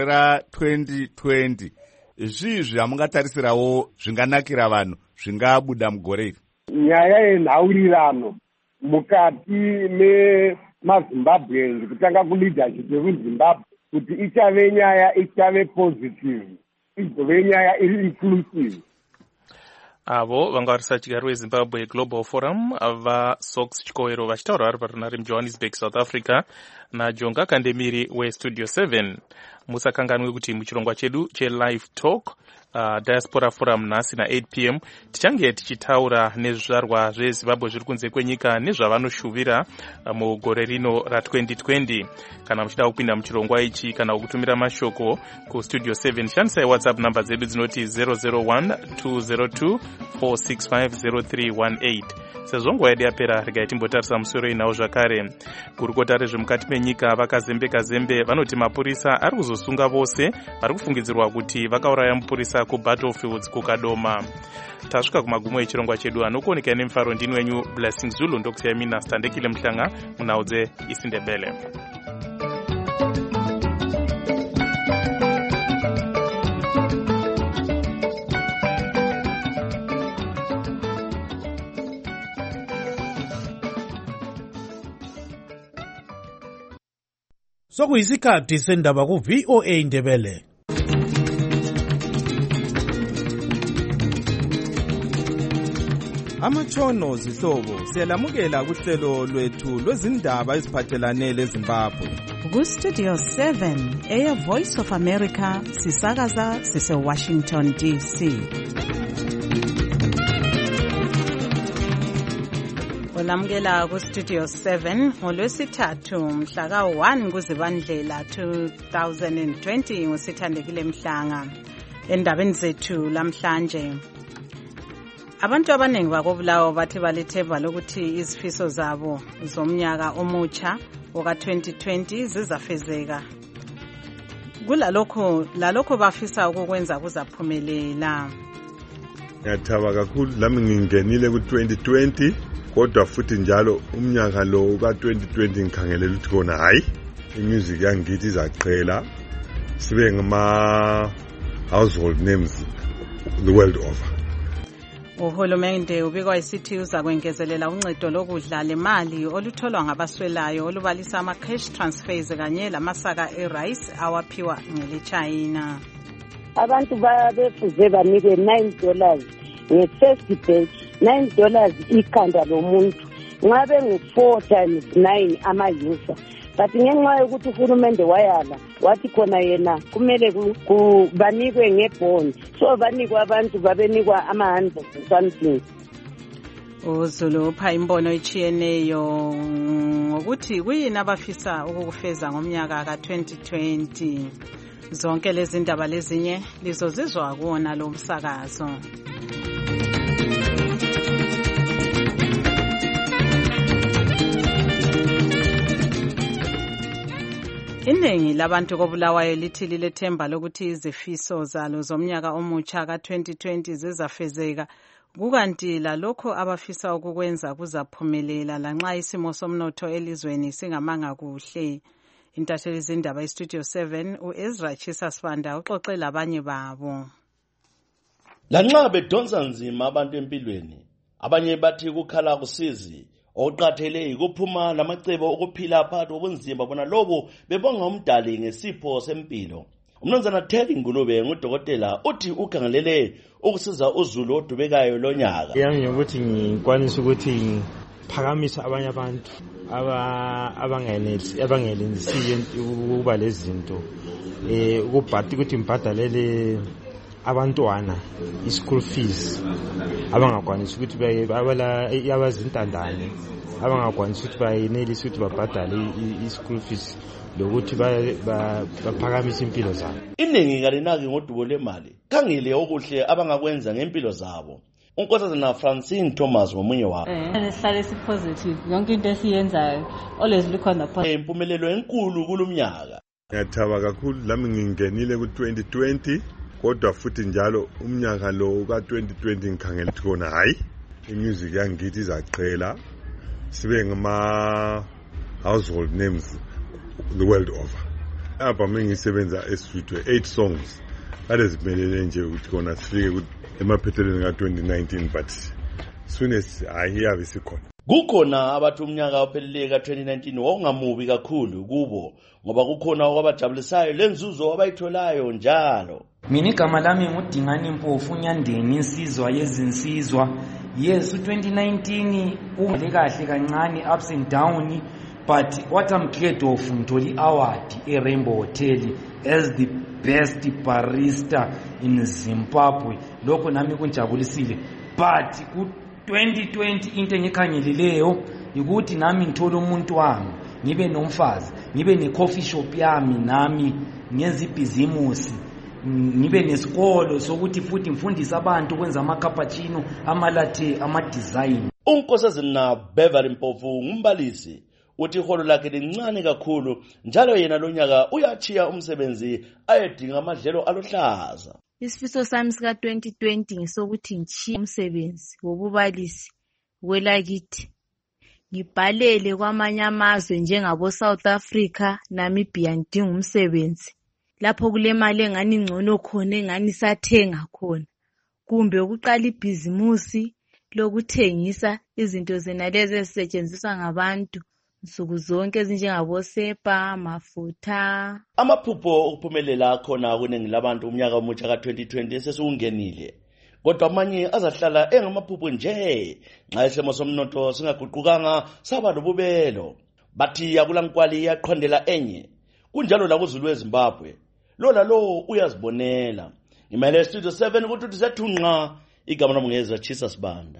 ra2020, zvizvi hamungatarisirawo zvinganakira vanhu zvingabuda mugore iri? Nyaya yenhaurirano mukati memaZimbabweans kutanga kuleadership yemuZimbabwe kuti ichave positive, izove nyaya iri inclusive. Avo vanga vari sachigaro weZimbabwe Global Forum vaSox Chikowero vachitaura vari parunare muJohannesburg, South Africa, naJonga Kandemiri weStudio 7. Musakanganwe kuti muchirongwa chedu cheLive Talk Diaspora Forum nhasi na8 p.m. tichange tichitaura nezvizvarwa zveZimbabwe zviri kunze kwenyika nezvavanoshuvira mugore rino ra2020. Kana muchida kupinda muchirongwa ichi kana kutumira mashoko kuStudio 7, shandisai WhatsApp namba dzedu dzinoti 001-202-465-0318. Sezvo nguva yedu yapera, regai timbotarisa musoro inawo zvakare. Gurukota rezvemukati menyika vakazembeka zembe vanoti mapurisa ari kuzosunga vose vari kufungidzirwa kuti vakauraya mupurisa kuBattlefields kuKadoma. Tasvika kumagumo echirongwa chedu, anokuoneka nemufaro ndini wenyu Blessing Zulu, ndokusiyai mina Standekile Mhlanga munhau dzeIsindebele. Sokuyisikhathi sendaba ku VOA Ndebele. amatshono zihlobo siyalamukela kuhlelo lwethu lwezindaba eziphathelane leZimbabwe. Ku-Studio 7 Air Voice of America sisakaza sise-Washington DC. Ulamukela ku-Studio 7 ngolwesithathu mhla ka-1 kuZibandlela 2020 ngusithandekile Mhlanga. Endabeni zethu lamhlanje, abantu abaningi bakobulawo bathi balethemba lokuthi izifiso zabo zomnyaka omutsha oka-2020 zizafezeka. Lalokho bafisa ukukwenza kuzaphumelela. Ngiyathaba kakhulu lami ngingenile ku-2020, kodwa futhi njalo umnyaka lo ka-2020 ngikhangelela ukuthi kona hayi imusic yangithi izaqhela sibe ngama household names the world over. Uhulumende ubikwa isithi uza kwengezelela uncedo lokudla lemali olutholwa ngabaswelayo olubalisa ama-cash transfers kanye lamasaka e-rice awaphiwa ngele-China. Abantu befuze banike $9 nge-first batch, $9 ikhanda lomuntu. Nxa bengu-4 times 9 ama-user. But ngenxa yokuthi uhulumende wayala wathi khona yena kumele banikwe ngebond, so banikwa abantu babenikwa ama-100 something. uZulu upha imbono echiyeneyo ngokuthi kuyini abafisa ukukufeza ngomnyaka ka-2020. Zonke lezi ndaba lezinye lizozizwa kuwona lo msakazo. Iningi labantu kobulawayo lithi lilethemba lokuthi izifiso zalo zomnyaka omutsha ka-2020 zizafezeka, kukanti lalokho abafisa ukukwenza kuzaphumelela lanxa isimo somnotho elizweni singamanga kuhle. Intatheli zindaba iStudio 7 uEzra Chisasfanda uxoxe labanye babo. Lanxa bedonsa nzima abantu empilweni, abanye bathi ukukhala akusizi. Oqathele ukuphuma lamacebo okuphila phakathi kobunzima bona lobo bebonga umdali ngesipho sempilo. Umnumzana Terry Ngulube ngudokotela uthi ukhangelele ukusiza uZulu odubekayo lonyaka. Yami ukuthi ngikwanisa ukuthi ngiphakamisa abanye abantu abangenelisiyo ukuba lezinto ukubhati ukuthi ngibhadalele abantwana i-school fees abangakwanisa ukuthi abazintandane abangakwanisa ukuthi bayenelise ukuthi babhadale i-school fees lokuthi baphakamise impilo zabo. Iningi kalinaki ngodubo lwemali khangele okuhle abangakwenza ngempilo zabo. Unkosazana Francine Thomas ngomunye wabo. Sihlale si-positive, yonke into esiyenzayo always look on the positive. Impumelelo enkulu kulumnyaka. Ngiyathaba kakhulu lami ngingenile ku-2020, kodwa futhi njalo umnyaka lo ka-2020 ngikhangela ukuthi kona hayi imusic yangithi izaqhela sibe ngama household names the world over. Apha mengisebenza eSwitwe 8 songs kade zimelele nje ukuthi kona sifike emaphethelweni ka-2019, but soon as ahiyabe sikhona. Kukhona abathi umnyaka ophelele ka-2019 wawungamubi kakhulu kubo ngoba kukhona okwabajabulisayo lenzuzo abayitholayo njalo. Mina igama lami ngudingani Mpofu Nyandeni, insizwa yezinsizwa. Yes, u-2019 uvele kahle kancane, ups and down, but what I'm glad of ngitholi award eRainbow Hotel as the best barista in Zimbabwe. Lokho nami kunjabulisile, but ku-2020 into engikhangeleleyo ukuthi nami ngithola umuntu wami, ngibe nomfazi, ngibe ne-coffee shop yami, nami ngenza ibhizimusi, ngibe nesikolo sokuthi futhi ngifundisa abantu ukwenza ama-cappuccino, ama-latte, ama-design. Unkosazana Beverly Mpofu ngumbalisi uthi iholo lakhe lincane kakhulu njalo yena lonyaka uyachiya umsebenzi ayedinga amadlelo aluhlaza. Isifiso sami sika-2020 ngisokuthi ngichiye umsebenzi wobubalisi kwelakithi, ngibhalele kwamanye amazwe njengabo South Africa, Namibia, ngidinga umsebenzi lapho kule mali engani ngcono khona engani sathenga khona, kumbe ukuqala ibhizimusi lokuthengisa izinto zenalezi ezisetshenziswa ngabantu nsuku zonke ezinjengabosepa, amafutha. Amaphupho okuphumelela khona kuningi labantu umnyaka omutsha ka-2020 sesiwungenile. kodwa amanye azahlala engamaphupho nje nxa isimo somnotho singaguqukanga saba lobubelo. Bathi akulankwali yaqhondela enye. Kunjalo lakuzulu eZimbabwe. Lo lalo uyazibonela. Ngimele Studio 7 ukuthi sizathunqa igama lomngeza Chisa Sibanda.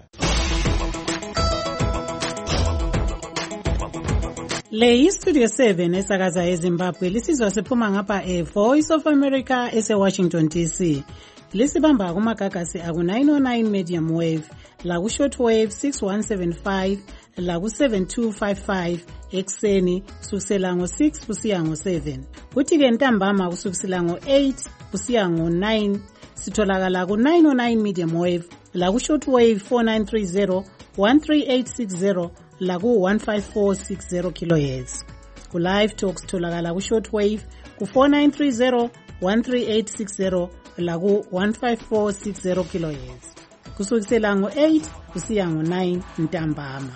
Le iStudio 7 esakaza eZimbabwe lisizwa siphuma ngapha Voice of America ese-Washington DC. Lisibamba kumagagasi aku-909 medium wave, laku-short wave 6175, laku-7255 ekseni kusukisela ngo-6 kusiya ngo-7. Kuthi-ke ntambama kusukisela ngo-8 kusiya ngo-9 sitholakala ku-909 medium wave, laku-short wave 4930, 13860, laku-15460 kHz. Ku-live talk sitholakala ku-short wave ku-4930, 13860, laku-15460 kHz. Kusukisela ngo-8 kusiya ngo-9 ntambama.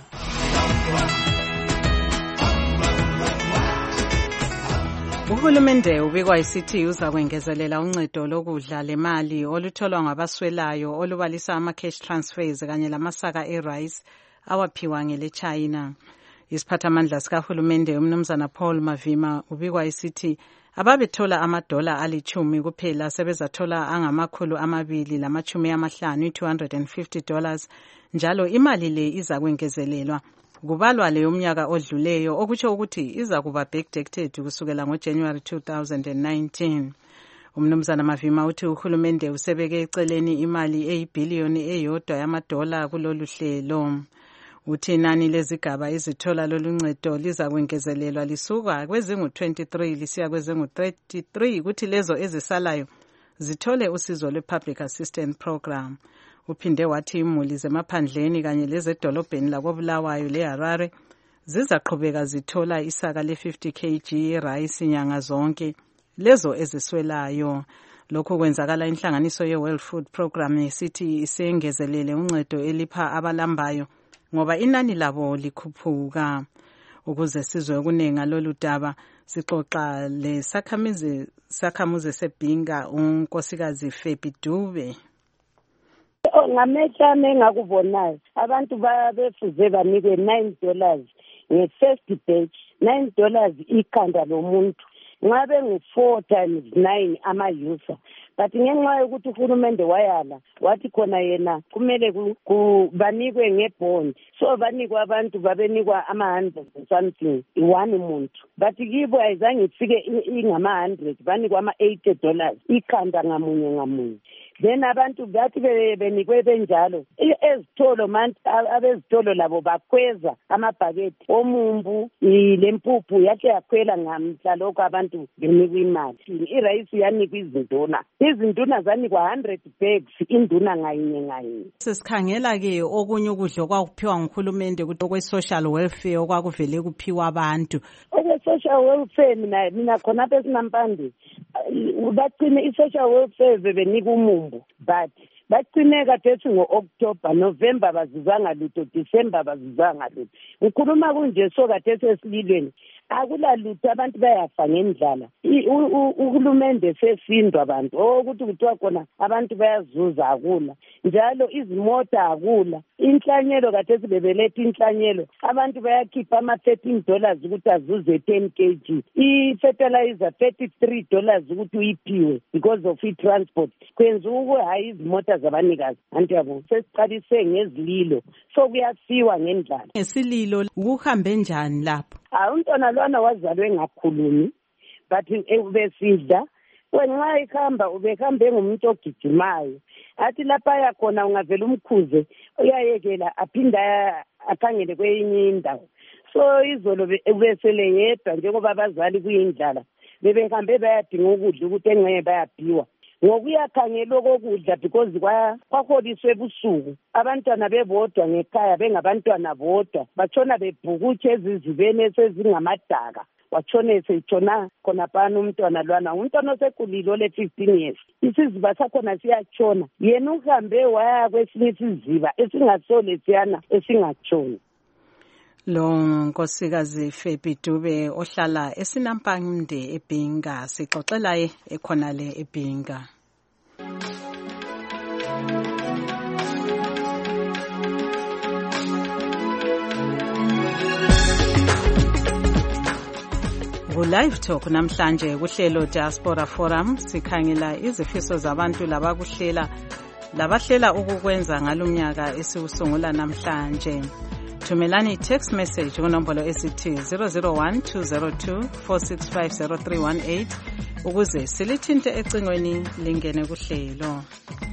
Uhulumende ubikwa isithi uza kwengezelela uncedo lokudla lemali olutholwa ngabaswelayo olubalisa ama-cash transfers kanye lamasaka e-rice awaphiwa ngele China. Isiphathamandla sikahulumende umnumzana Paul Mavima ubikwa isithi ababethola amadola ali-10 kuphela sebezathola $250, $250, njalo imali le iza kwengezelelwa kubalwa le umnyaka odluleyo okutsho ukuthi iza kuba backdated kusukela ngoJanuary 2019. Umnumzana Mavima uthi uhulumende usebeke eceleni imali eyibhiliyoni eyodwa yamadola kulolu hlelo. Uthi inani lezigaba izithola loluncedo liza kwengezelelwa lisuka kwezingu-23 lisiya kwezingu-33 kuthi lezo ezisalayo zithole usizo lwe-Public Assistance Program. Uphinde wathi imuli zemaphandleni kanye lezedolobheni lakoBulawayo leHarare zizaqhubeka zithola isaka le-50 kg rice nyanga zonke lezo eziswelayo. Lokhu kwenzakala inhlanganiso ye-World Food Program esithi isengezelele uncedo elipha abalambayo ngoba inani labo likhuphuka. Ukuze sizwe okuningi ngalolu daba sixoxa lesakhamuzi sebhinga unkosikazi Febi Dube. Ngamehla engakubonayo abantu befuze banikwe $9 nge-first batch, $9 ikhanda lomuntu. Nxa bengu-4 times 9 ama-user. But ngenxa yokuthi uhulumende wayala wathi khona yena kumele banikwe ngebond, so banikwa abantu babenikwa ama-100 something one muntu. But kibo ayizange ifike ingama-100, banikwa ama-$80 ikhanda ngamunye ngamunye. Then abantu bathi benikwe benjalo ezitolo manje abezitolo labo bakhweza amabhaketi omumbu lempuphu yakhe yakhwela ngamhla lokho abantu benikwa imali. Irayisi yanikwa izinduna zanikwa 100 bags induna ngayinye ngayinye. Sesikhangela ke okunye ukudla kwakuphiwa nguhulumende okwe-social welfare okwakuvele kuphiwa abantu. Okwe-social welfare mina khonapha esinampande bacine i-social welfare bebenika umumbu but bacine kadethi ngo-October, November bazuzanga lutho, December bazuzanga lutho. Ngikhuluma kunje so kadethi esililweni akulalutho abantu bayafa ngendlala. Uhulumende sesindwa abantu ukuthi kuthiwa khona abantu bayazuza akula, njalo izimota akula. Inhlanyelo kadethi bebeletha inhlanyelo abantu bayakhipha ama-$13 ukuthi azuze 10 kg, i-fertilizer $33 ukuthi uyiphiwe because of i-transport. Kwenza hayi izimota zabanikazi anti yabo sesiqalise ngezililo so kuyafiwa ngendlala. Ngesililo kuhambe njani lapho? Umntwana lwana wazalwe ngakhulumi but ubesidla wenxa ikhamba ubehambe ngumuntu ogijimayo athi lapha yakhona ungavela umkhuze uyayekela aphinda akhangele kwenye indawo. So izolo ubesele yedwa njengoba abazali kuyindlala bebehambe bayadinga ukudla ukuthi engeke bayaphiwa ngokuyakhangela okokudla because kwaholiswe ebusuku abantwana bebodwa ngekhaya bengabantwana bodwa batshona bebhukutsha ezizibeni esezingamadaka watshone esitshona khona phana umntwana lwana umntwana osekhulile ole-15 years isiziba sakhona siyatshona yena uhambe waya kwesinye isiziba esingasole siyana esingatshoni. Lo nkosikazi Febi Dube ohlala esinampande eBhinga sixoxela ekhonale eBhinga. Ku-Live Talk namhlanje kuhlelo Diaspora Forum sikhangela izifiso zabantu labahlela ukukwenza ngalomnyaka esiwusungula namhlanje. Thumelani text message kunombolo esithi 001-202-465-0318 ukuze silithinte ecingweni lingene kuhlelo.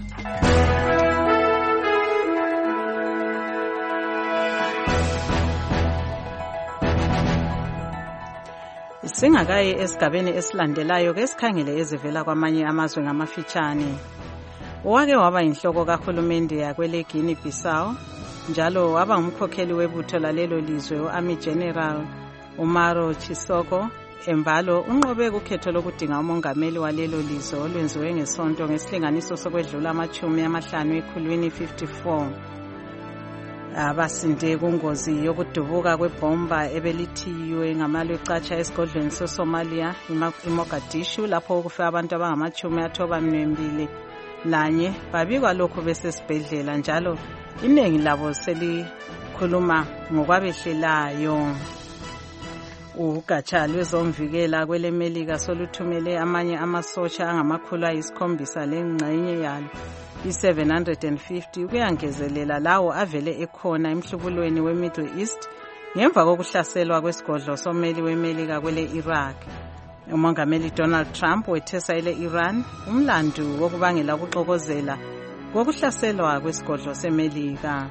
Singakayi esigabeni esilandelayo ke sikhangele ezivela kwamanye amazwe ngamafitshane. Wake waba inhloko kahulumende yakwele Guinea Bissau njalo waba ngumkhokheli webutho lalelo lizwe uArmy General Umaro Chisoko Embalo unqobe ukhetho lokudinga umongameli walelo lizwe olwenziwe ngesonto ngesilinganiso sokwedlula 50 ekhulwini 54. Abasinde kungozi yokudubuka kwebomba ebelithiwe ngamalwecatsha esigodlweni seSomalia eMogadishu lapho kufe abantu abangama-92 lanye babikwa lokho besesibhedlela njalo iningi labo selikhuluma ngokwabehlelayo. Ugatsha lwezomvikela kwelemelika soluthumele amanye amasotsha angama-700 lengxenye yalo i-750 kuyangezelela lawo avele ekhona emhlubulweni we-Middle East ngemva kokuhlaselwa kwesigodlo sommeli wemelika kwele Iraq. Umongameli Donald Trump wethesa ile Iran umlandu wokubangela ukuxokozela kokuhlaselwa kwesigodlo semelika.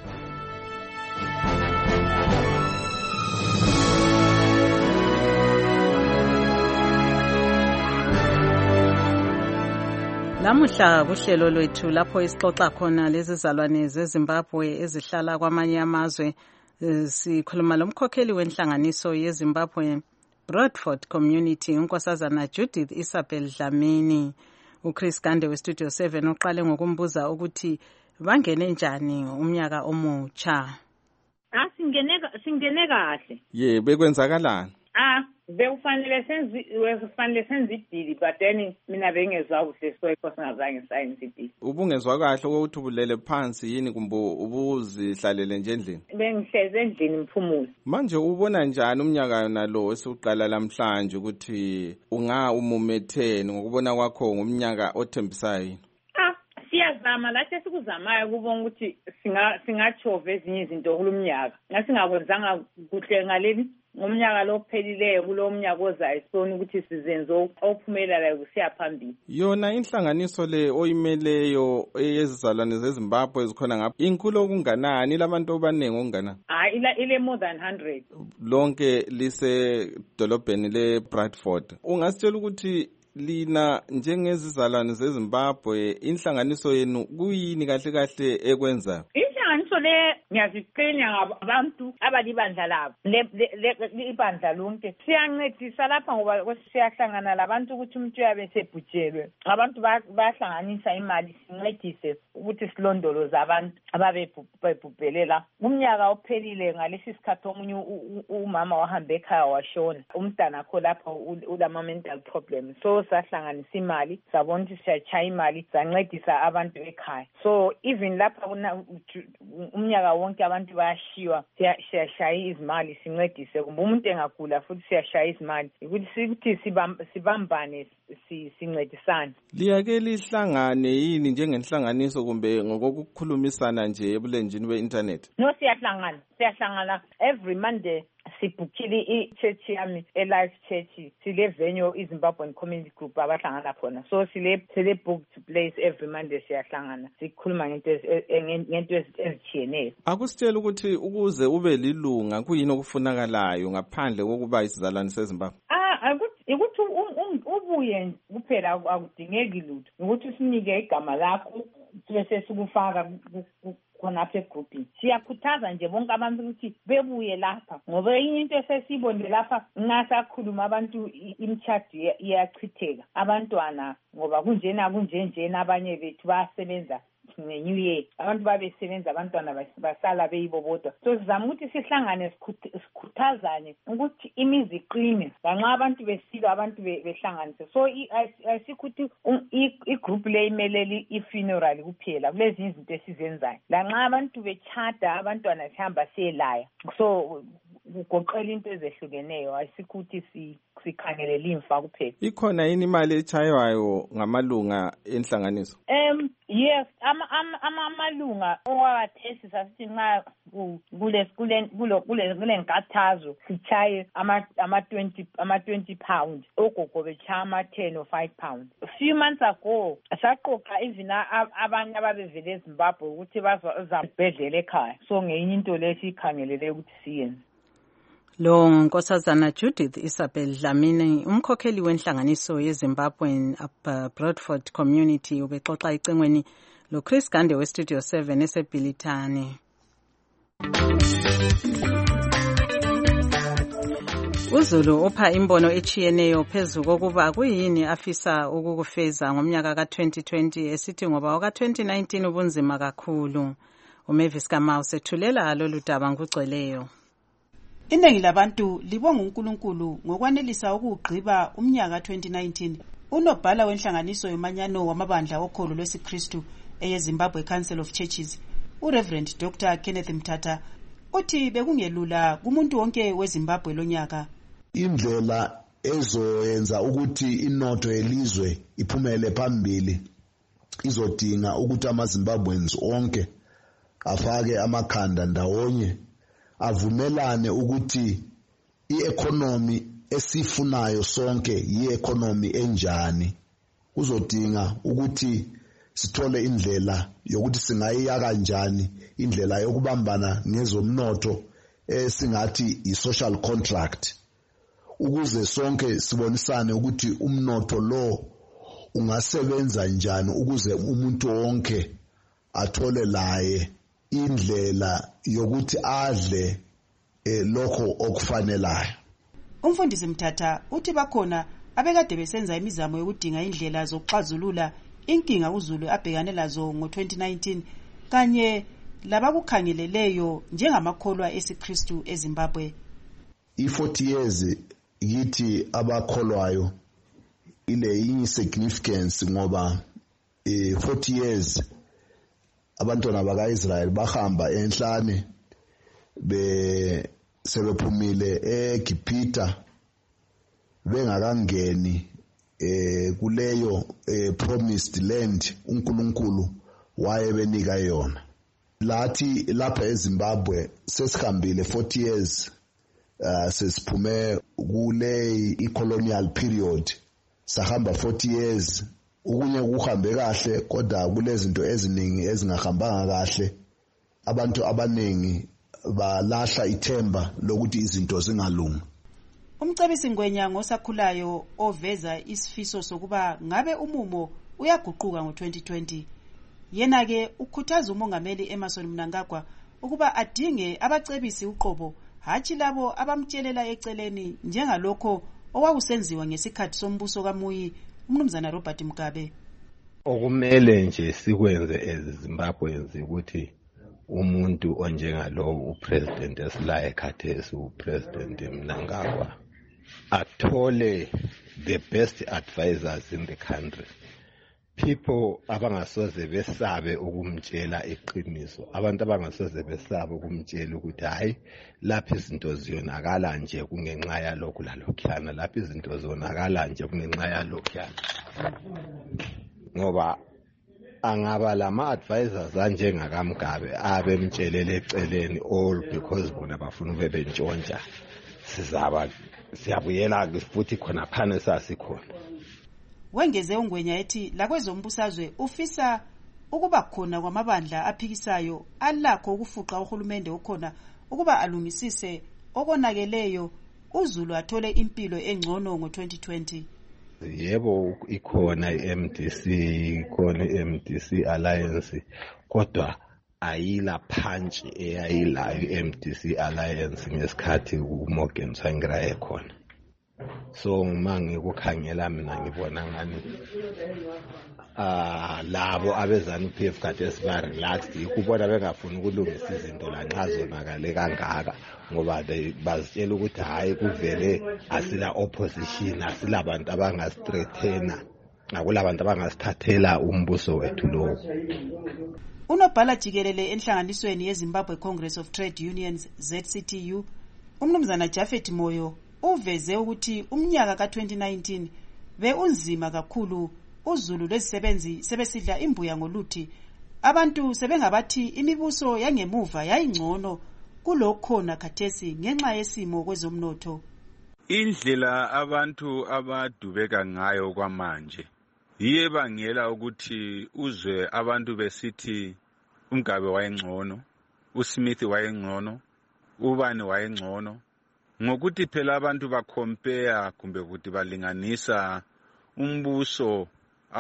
Lamuhla kuhlelo lwethu lapho isixoxa khona lezizalwane zeZimbabwe ezihlala kwamanye amazwe sikhuluma lomkhokheli wenhlanganiso yeZimbabwe Bradford Community unkosazana Judith Isabel Dlamini. uChris Gande weStudio 7 uqale ngokumbuza ukuthi bangene njani umnyaka omutsha. Singene kahle. Bekwenzakalani? Bekufanele senze idili but then mina bengezwa kuhle so ikho singazange sayenze idili. Ubungezwa kahle ukuthi ubulele phansi yini kumbe ubuzihlalele nje endlini? Bengihleze endlini mphumulo. Manje ubona njani umnyaka yona lo esiqala namhlanje ukuthi umumetheni ngokubona kwakho ngomnyaka othembisayo? Siyazama lathi esikuzamayo kubona ukuthi singachova ezinye izinto kulomnyaka. Ngasingakwenzanga kuhle ngaleli ngomnyaka lo phelileyo kulomnyaka ozayo sibona ukuthi sizenze ophumelelayo kusiya phambili. Yona inhlanganiso le oyimeleyo yezizalwane zeZimbabwe ezikhona ngapha inkulu okunganani labantu abaningi okunganani? Ile more than 100. Lonke lise dolobheni le Bradford. Ungasitshela ukuthi lina njengezizalwane zeZimbabwe inhlanganiso yenu kuyini kahle ekwenza? Inhlanganiso le ngiyaziqenya ngabantu abalibandla labo ibandla lonke siyancedisa lapha ngoba siyahlangana labantu ukuthi umuntu uyabe sebhujelwe abantu bayahlanganisa imali sincedise ukuthi silondoloze abantu ababebhubhelela. Umnyaka ophelile ngalesi sikhathi omunye umama wahambe ekhaya washona umntana akho lapha ulama mental problems so sahlanganisa imali sabona ukuthi siyachaya imali sancedisa abantu ekhaya. So even lapha umnyaka wonke abantu bayashiwa siyashaya izimali sincedise kumbe umuntu engagula futhi siyashaya izimali ukuthi sibambane sincedisane. Liyake lihlangane yini njengenhlanganiso kumbe ngokukhulumisana nje ebulenjini be-internet? No, siyahlangana every Monday. Sibukile i-church yami e-Life Church sile venue iZimbabwean Community Group abahlangana khona so sile booked place every Monday siyahlangana sikhuluma ngento ezitshiyeneyo. Akusitshela ukuthi ukuze ube lilunga kuyini okufunakalayo ngaphandle kokuba isizalwane seZimbabwe? Ukuthi ubuye kuphela akudingeki lutho ukuthi usinike igama lakho bese sikufaka khonapha egroupini. Siyakhuthaza nje bonke abantu ukuthi bebuye lapha ngoba enye into esesibonile lapha ngasakhuluma abantu imchadi iyachitheka abantwana ngoba kunjena abanye bethu basebenza nge-New Year abantu babesebenza abantwana basala beyibo bodwa so sizama ukuthi sihlangane sikhuthazane ukuthi imizi iqine lanxa abantu besilwa abantu behlanganise so ayisikuthi igroup le imelele i-funeral kuphela kulezi izinto esizenzayo lanxa abantu bechada abantwana sihamba siyelaya so kugoqela into ezehlukeneyo ayisikho ukuthi sikhangelele imfa kuphela. Ikhona yini imali echaywayo ngamalunga enhlanganiso? Yes, amalunga owathesi sasithi nxa kule nkathazo sichaye ama 20 pounds ogogo bechaya ama 10 or 5 pounds. A few months ago saqoqa even abanye ababevele eZimbabwe ukuthi bazabhedlela ekhaya. So ngenye into lesikhangelele ukuthi siyenze. Lo Nkosazana Judith Isabel Dlamini umkhokheli wenhlanganiso yeZimbabwean Broadford Community ubexoxa icengweni lo Chris Gande we Studio 7 eseBhilitane. uZulu upha imbono echiyeneyo phezu kokuba kuyini afisa ukukufeza ngomnyaka ka2020 esithi ngoba waka2019 ubunzima kakhulu. uMavis Kamau sethulela lolu daba ngugcweleyo. Iningi labantu libonga uNkulunkulu ngokwanelisa ukugqiba umnyaka 2019. Unobhala wenhlanganiso yomanyano wamabandla okholo lwesiKristu eyeZimbabwe Council of Churches, uReverend Dr. Kenneth Mthatha, uthi bekungelula kumuntu wonke weZimbabwe lonyaka. Indlela ezoyenza ukuthi inotho yelizwe iphumele phambili izodinga ukuthi amaZimbabweans onke afake amakhanda ndawonye avumelane ukuthi i-economy esifunayo sonke yi-economy enjani. Uzodinga ukuthi sithole indlela yokuthi singayiyaka kanjani indlela yokubambana ngezomnotho esingathi i-social contract ukuze sonke sibonisane ukuthi umnotho lo ungasebenza njani ukuze umuntu wonke athole laye indlela yokuthi adle lokho okufanelayo. Umfundisi Mthatha uthi bakhona abekade besenza imizamo yokudinga indlela zokuxazulula inkinga uZulu abhekane lazo ngo2019 kanye labakukhangeleleyo njengamakholwa esiKristu eZimbabwe. I40 years yithi abakholwayo ile insignificance ngoba 40 years abantwana bakaIsrael bahamba enhlane sebephumile eGibhita bengakangeni kuleyo promised land uNkulunkulu wayebenika yona. Lathi lapha eZimbabwe sesihambile 40 years sesiphume kule i-colonial period sahamba 40 years ukunye kuhambe kahle kodwa kulezinto eziningi ezingahambanga kahle. Abantu abaningi balahla ithemba lokuthi izinto zingalungi. Umcebisi Ngwenya ngosakhulayo oveza isifiso sokuba ngabe umumo uyaguquka ngo2020. Yena ke ukhuthaza umongameli Emmerson Mnangagwa ukuba adinge abacebisi uqobo hathi labo abamtshelela eceleni njengalokho owakusenziwa ngesikhathi sombuso kaMuyi uMnumzana Robert Mugabe. Okumele nje sikwenze eZimbabweans ukuthi umuntu onjengalo upresident esila ekhathesi upresident Mnangagwa athole the best advisors in the country. People abangasoze besabe ukumtshela iqiniso, abantu abangasoze besabe ukumtshela ukuthi hayi lapha izinto ziyonakala nje kungenxa yalokhu lalokhana, lapha izinto zonakala nje kungenxa yalokhana. Ngoba angaba lama advisors anjengakamgabe abemtshelele eceleni all because bona bafuna ube bentshontsha. Siyabuyela futhi khona phana sasikhona. Wengeze uNgwenya ethi lakwezombusazwe ufisa ukuba khona kwamabandla aphikisayo alakho ukufuqa uhulumende okhona ukuba alungisise okonakeleyo uZulu athole impilo engcono ngo2020. Yebo ikhona iMDC, ikhona iMDC Alliance kodwa ayila punch eyayilayo iMDC Alliance ngesikhathi uMorgan Tsvangirai ekhona. So mangi kukhangela mina ngibona ngani labo abezana uPF kade esiba relaxed ikubona bengafuni ukulungisa izinto la nxa zonakale kangaka ngoba bazitshela ukuthi hayi kuvele asila opposition asila abantu abangastrethena akulabantu abangasithathela umbuso wethu lo. Unobhala jikelele enhlanganisweni yeZimbabwe Congress of Trade Unions ZCTU Umnumzana Jafet Moyo uveze ukuthi umnyaka ka-2019 unzima kakhulu. Uzulu lwezisebenzi sebesidla imbuya ngoluthi. Abantu sebengabathi imibuso yangemuva yayingcono kulokhona khathesi ngenxa yesimo kwezomnotho. Indlela abantu abadubeka ngayo kwamanje yiye ebangela ukuthi uzwe abantu besithi uMgabe wayengcono, uSmith wayengcono, ubani wayengcono, ngokuthi phela abantu bacompare kumbe ukuthi balinganisa umbuso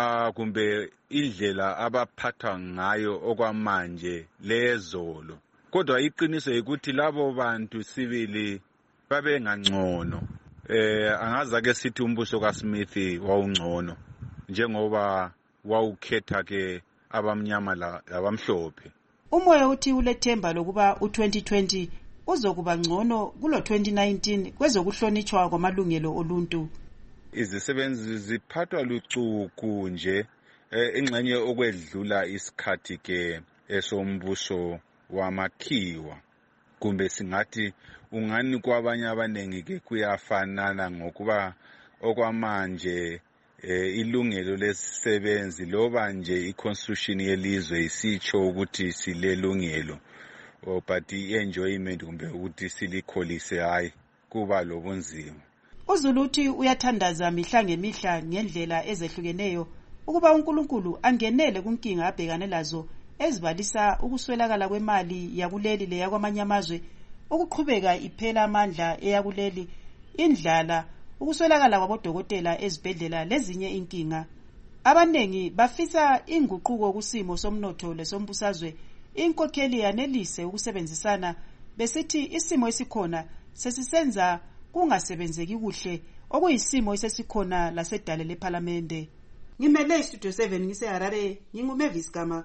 kumbe indlela abaphatha ngayo okwamanje lezolo. Kodwa iqiniso ukuthi labo bantu sibili babengangcono. Angaza ke sithi umbuso kaSmith wawungcono njengoba wawukhetha ke abamnyama labamhlophe. Umoya uthi ulethemba lokuba u2020 uzokuba ngcono kulo 2019 kwezokuhlonitshwa kwamalungelo oluntu. Izisebenzi ziphathwa lucuku nje ingxenye okwedlula isikhathi ke esombuso wamakhiwa kumbe singathi ungani kwabanye abanengi ke kuyafanana ngokuba okwamanje ilungelo lesisebenzi loba nje iconstitution yelizwe isitsho ukuthi silelungelo but enjoyment kumbe ukuthi silikholise hayi kuba lobunzima. Uzulu uthi uyathandaza mihla ngemihla ngendlela ezehlukeneyo ukuba uNkulunkulu angenele kunkinga abhekane lazo ezibalisa ukuswelakala kwemali yakuleli leyakwamanye amazwe, ukuqhubeka iphela amandla eyakuleli, indlala, ukuswelakala kwabodokotela ezibhedlela lezinye inkinga. Abanengi bafisa inguquko kusimo somnotho lesombusazwe, inkokheli yanelise ukusebenzisana besithi isimo esikhona sesisenza kungasebenzeki kuhle okuyisimo esesikhona lasedale leParliamente. Ngimele Studio 7 ngiseHarare, nginguMavis Gama.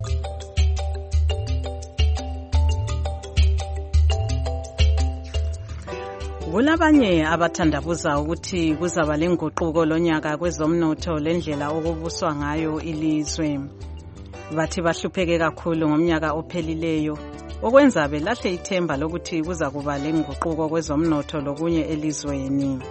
Kulabanye abathandabuza ukuthi kuzaba lenguquko lonyaka kwezomnotho lendlela okubuswa ngayo ilizwe. Bathi bahlupheke kakhulu ngomnyaka ophelileyo okwenza belahle ithemba lokuthi kuza kuba lenguquko kwezomnotho lokunye elizweni.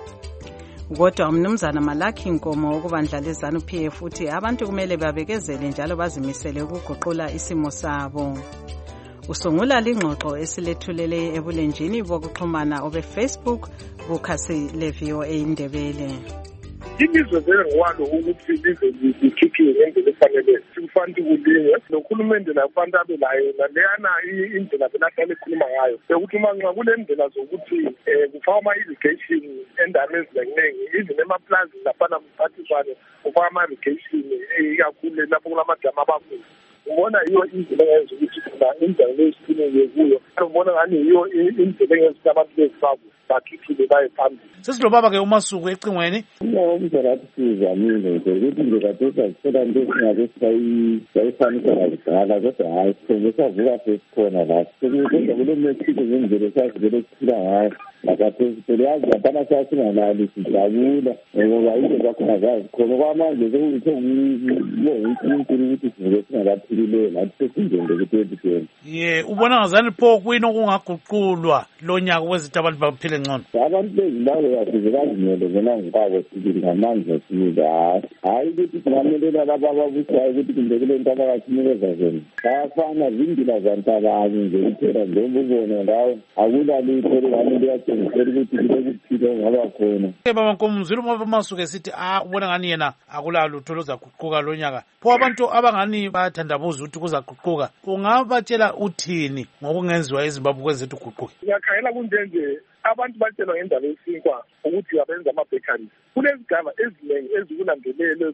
Kodwa umnumzana Malaki Nkomo okubandla ZANU-PF uthi abantu kumele babekezele njalo bazimisele ukuguqula isimo sabo. Usungula lingxoxo esilethulele ebulenjini bokuxhumana obeFacebook kukhasi leVOA Indebele. Ilizwe ngwalo ukuthi lize likhiphiwe ngendlela efanele sifanele ukulinywe nokhulumende nabantu abelayo naleyana indlela benahlale ekhuluma ngayo ukuthi manxa kule ndlela zokuthi kufaka ama-irrigation endaweni eziningi even emaplazini lapha mphathiswane kufaka ama-irrigation ikakhulu lapho kulamadamu abakhulu. Ubona yiyo indlela engenza ukuthi khona indlela lesikhulunywe kuyo ubona ngani yiyo indlela engenza ukuthi abantu bezifako bakhithile baye phambili. Sesilobaba ke uMasuku ecingweni. Umzalathi sizamile nje ukuthi nje kade sasithola into esingake sayifanisa lakudala kodwa hayi sesavuka sesikhona la sekukodwa kule mesiko ngendlela esasivele siphila ngayo lakade siyazi lapana sasingalali sijabula ngoba into zakhona zazikhona kwamanje sekuyitho uNkulunkulu ukuthi sivuke singakaphilile lathi sesingende ku-2020. Ubona ngazani pho kuyini okungaguqulwa lo nyaka kwezithi abantu baphile ngcono? Abantu bezimbabwe basize bazimele bona ngokwabo sibili ngamandla sibili hayi ukuthi singamelela laba ababusayo ukuthi kumbe kule nto abakasinikeza zona bayafana zindlela zantabanye nje kuphela njengoba ubona ndawo akulalutho elingani liyatshengisela ukuthi kule kuphila ongaba khona. Baba Nkomo Mzulu uMasuku esithi ubona ngani yena akulalutho luzaguquka lo nyaka. Pho abantu abangani bayathandabuza ukuthi kuzaguquka ungabatshela uthini ngokungenziwa eZimbabwe kwezethu guquke? Ngiyakhayela kunjenje abantu batshelwa ngendaba yesinkwa ukuthi abenza ama-bakeries. Kulezigaba eziningi ezikulandelele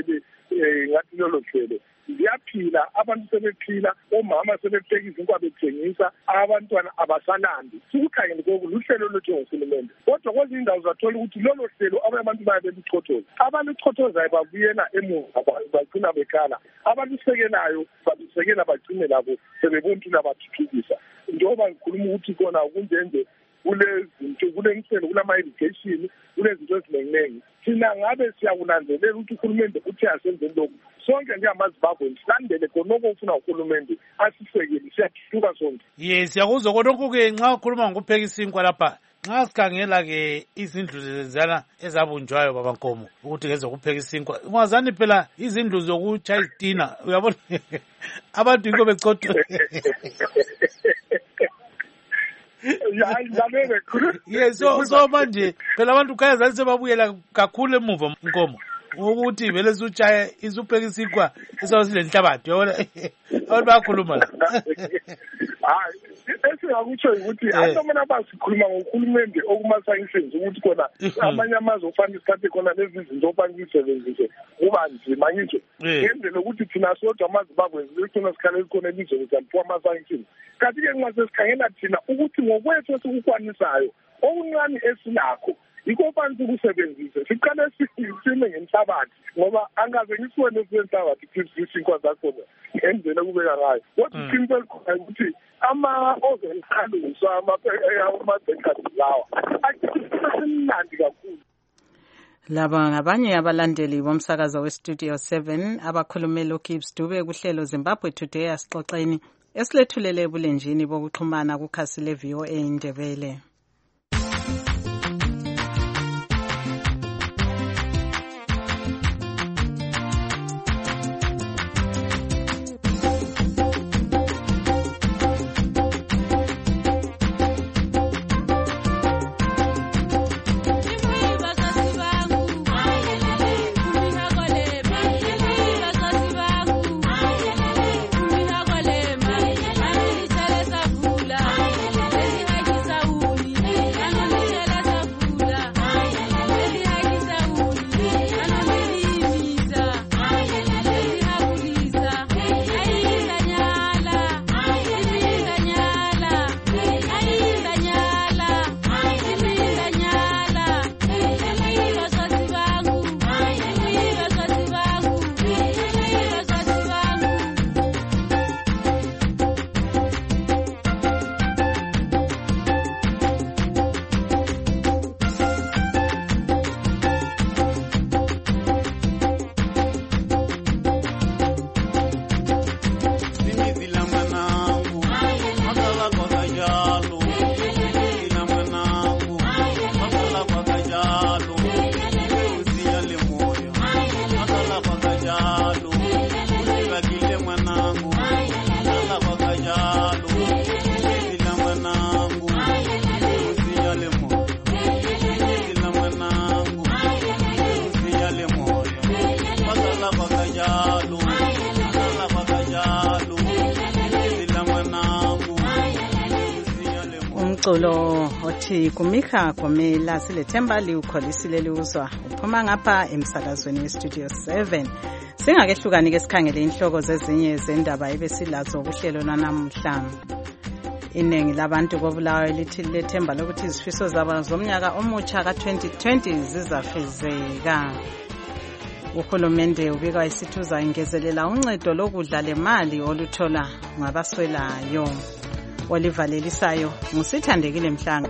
ngathi lolo hlelo ziyaphila, abantu sebephila, omama sebepheka izinkwa bethengisa, abantwana abasalandi. Sikukhangele koku luhlelo olunjengohulumende. Kodwa kwezinye indawo uzathola ukuthi lolo hlelo abanye abantu bayabe beluchothoza. Abaluchothozayo babuyela emuva bagcina bekhala. Abalusekelayo balusekela bagcine labo sebebona ukuthi labathuthukisa. Njengoba ngikhuluma ukuthi kona kunjenje kulemithelo kulama-irrigation kulezinto eziningi. Thina ngabe siyakunanzelela ukuthi uhulumende uthi asenzeni lokhu sonke njengamazimbabwe silandele khonoko ufuna uhulumende asisekele siyathuthuka sonke. Yes, siyakuzwa konke nxa ukhuluma ngokupheka isinkwa lapha. Nxa sikhangela ke izindlu zezana ezabunjwayo baba Nkomo ukuthi ngezokupheka isinkwa. Ungazani phela izindlu zokutshaya izitina uyabona abantu yinko becotha. Yes, so manje phela abantu khaya sebabuyela kakhulu emuva Nkomo ukuthi vele suchaya izupheka isinkwa esawusile nhlabathi yabona abantu bayakhuluma la. Esingakutsho ukuthi abantu basikhuluma ngohulumende okumasayisensi ukuthi khona amanye amazwe ofanele sithathe khona lezi zinto ofanele sisebenzise kuba nzima ngisho ngendlela ukuthi thina sodwa amazimbabwe sithina sikhale likhona elizweni saliphiwa amasayisensi kanti-ke nxa sesikhangela thina ukuthi ngokwethu esikukwanisayo okuncane esinakho yikho fanele ukusebenzise siqale sime ngenhlabathi ngoba angaze ngisibone senhlabathi isinkwa zakhona ngendlela kubeka ngayo kodwa iqiniso elikhona ukuthi ama-oven alungiswa ama-bakery lawa asemnandi kakhulu. Laba ngabanye abalandeli bomsakazo weStudio 7 abakhulumela uGibbs Dube kuhlelo Zimbabwe Today asixoxeni esilethulele ebulenjini bokuxhumana kukhasi le-VOA Indebele. Umculo othi kumikha komela silethemba liukholisile liuzwa uphuma ngapha emsakazweni weStudio 7 singakehlukani ke sikhangele inhloko zezinye zendaba ebesilazo kuhlelo lwanamhla. Iningi labantu kobulawayo lithi lethemba lokuthi izifiso zabo zomnyaka omutsha ka-2020 zizafezeka. Uhulumende ubika isithuza ingezelela uncedo lokudla lemali oluthola ngabaswelayo. Olivalelisayo ngusithandekile Mhlanga.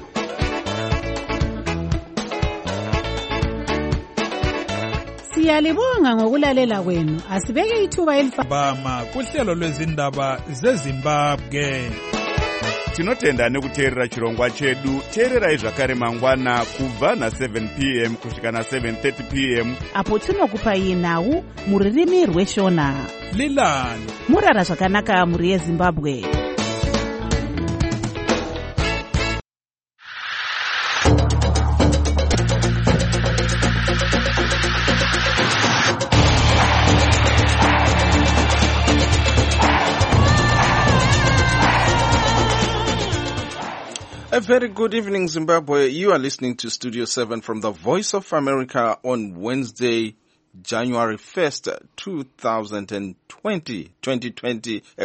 Siyalibonga ngokulalela kwenu. Asibeke ithuba elifana kuhlelo lwezindaba zeZimbabwe. Tinotenda nekuteerera chirongwa chedu. Teererai zvakare mangwana kubva na7 p.m. kusvika na7:30 p.m. apo tinokupai nhau muririmi rweshona. Lilani murara zvakanaka muri yeZimbabwe. A very good evening, Zimbabwe. You are listening to Studio 7 from the Voice of America on Wednesday, January 1st, 2020,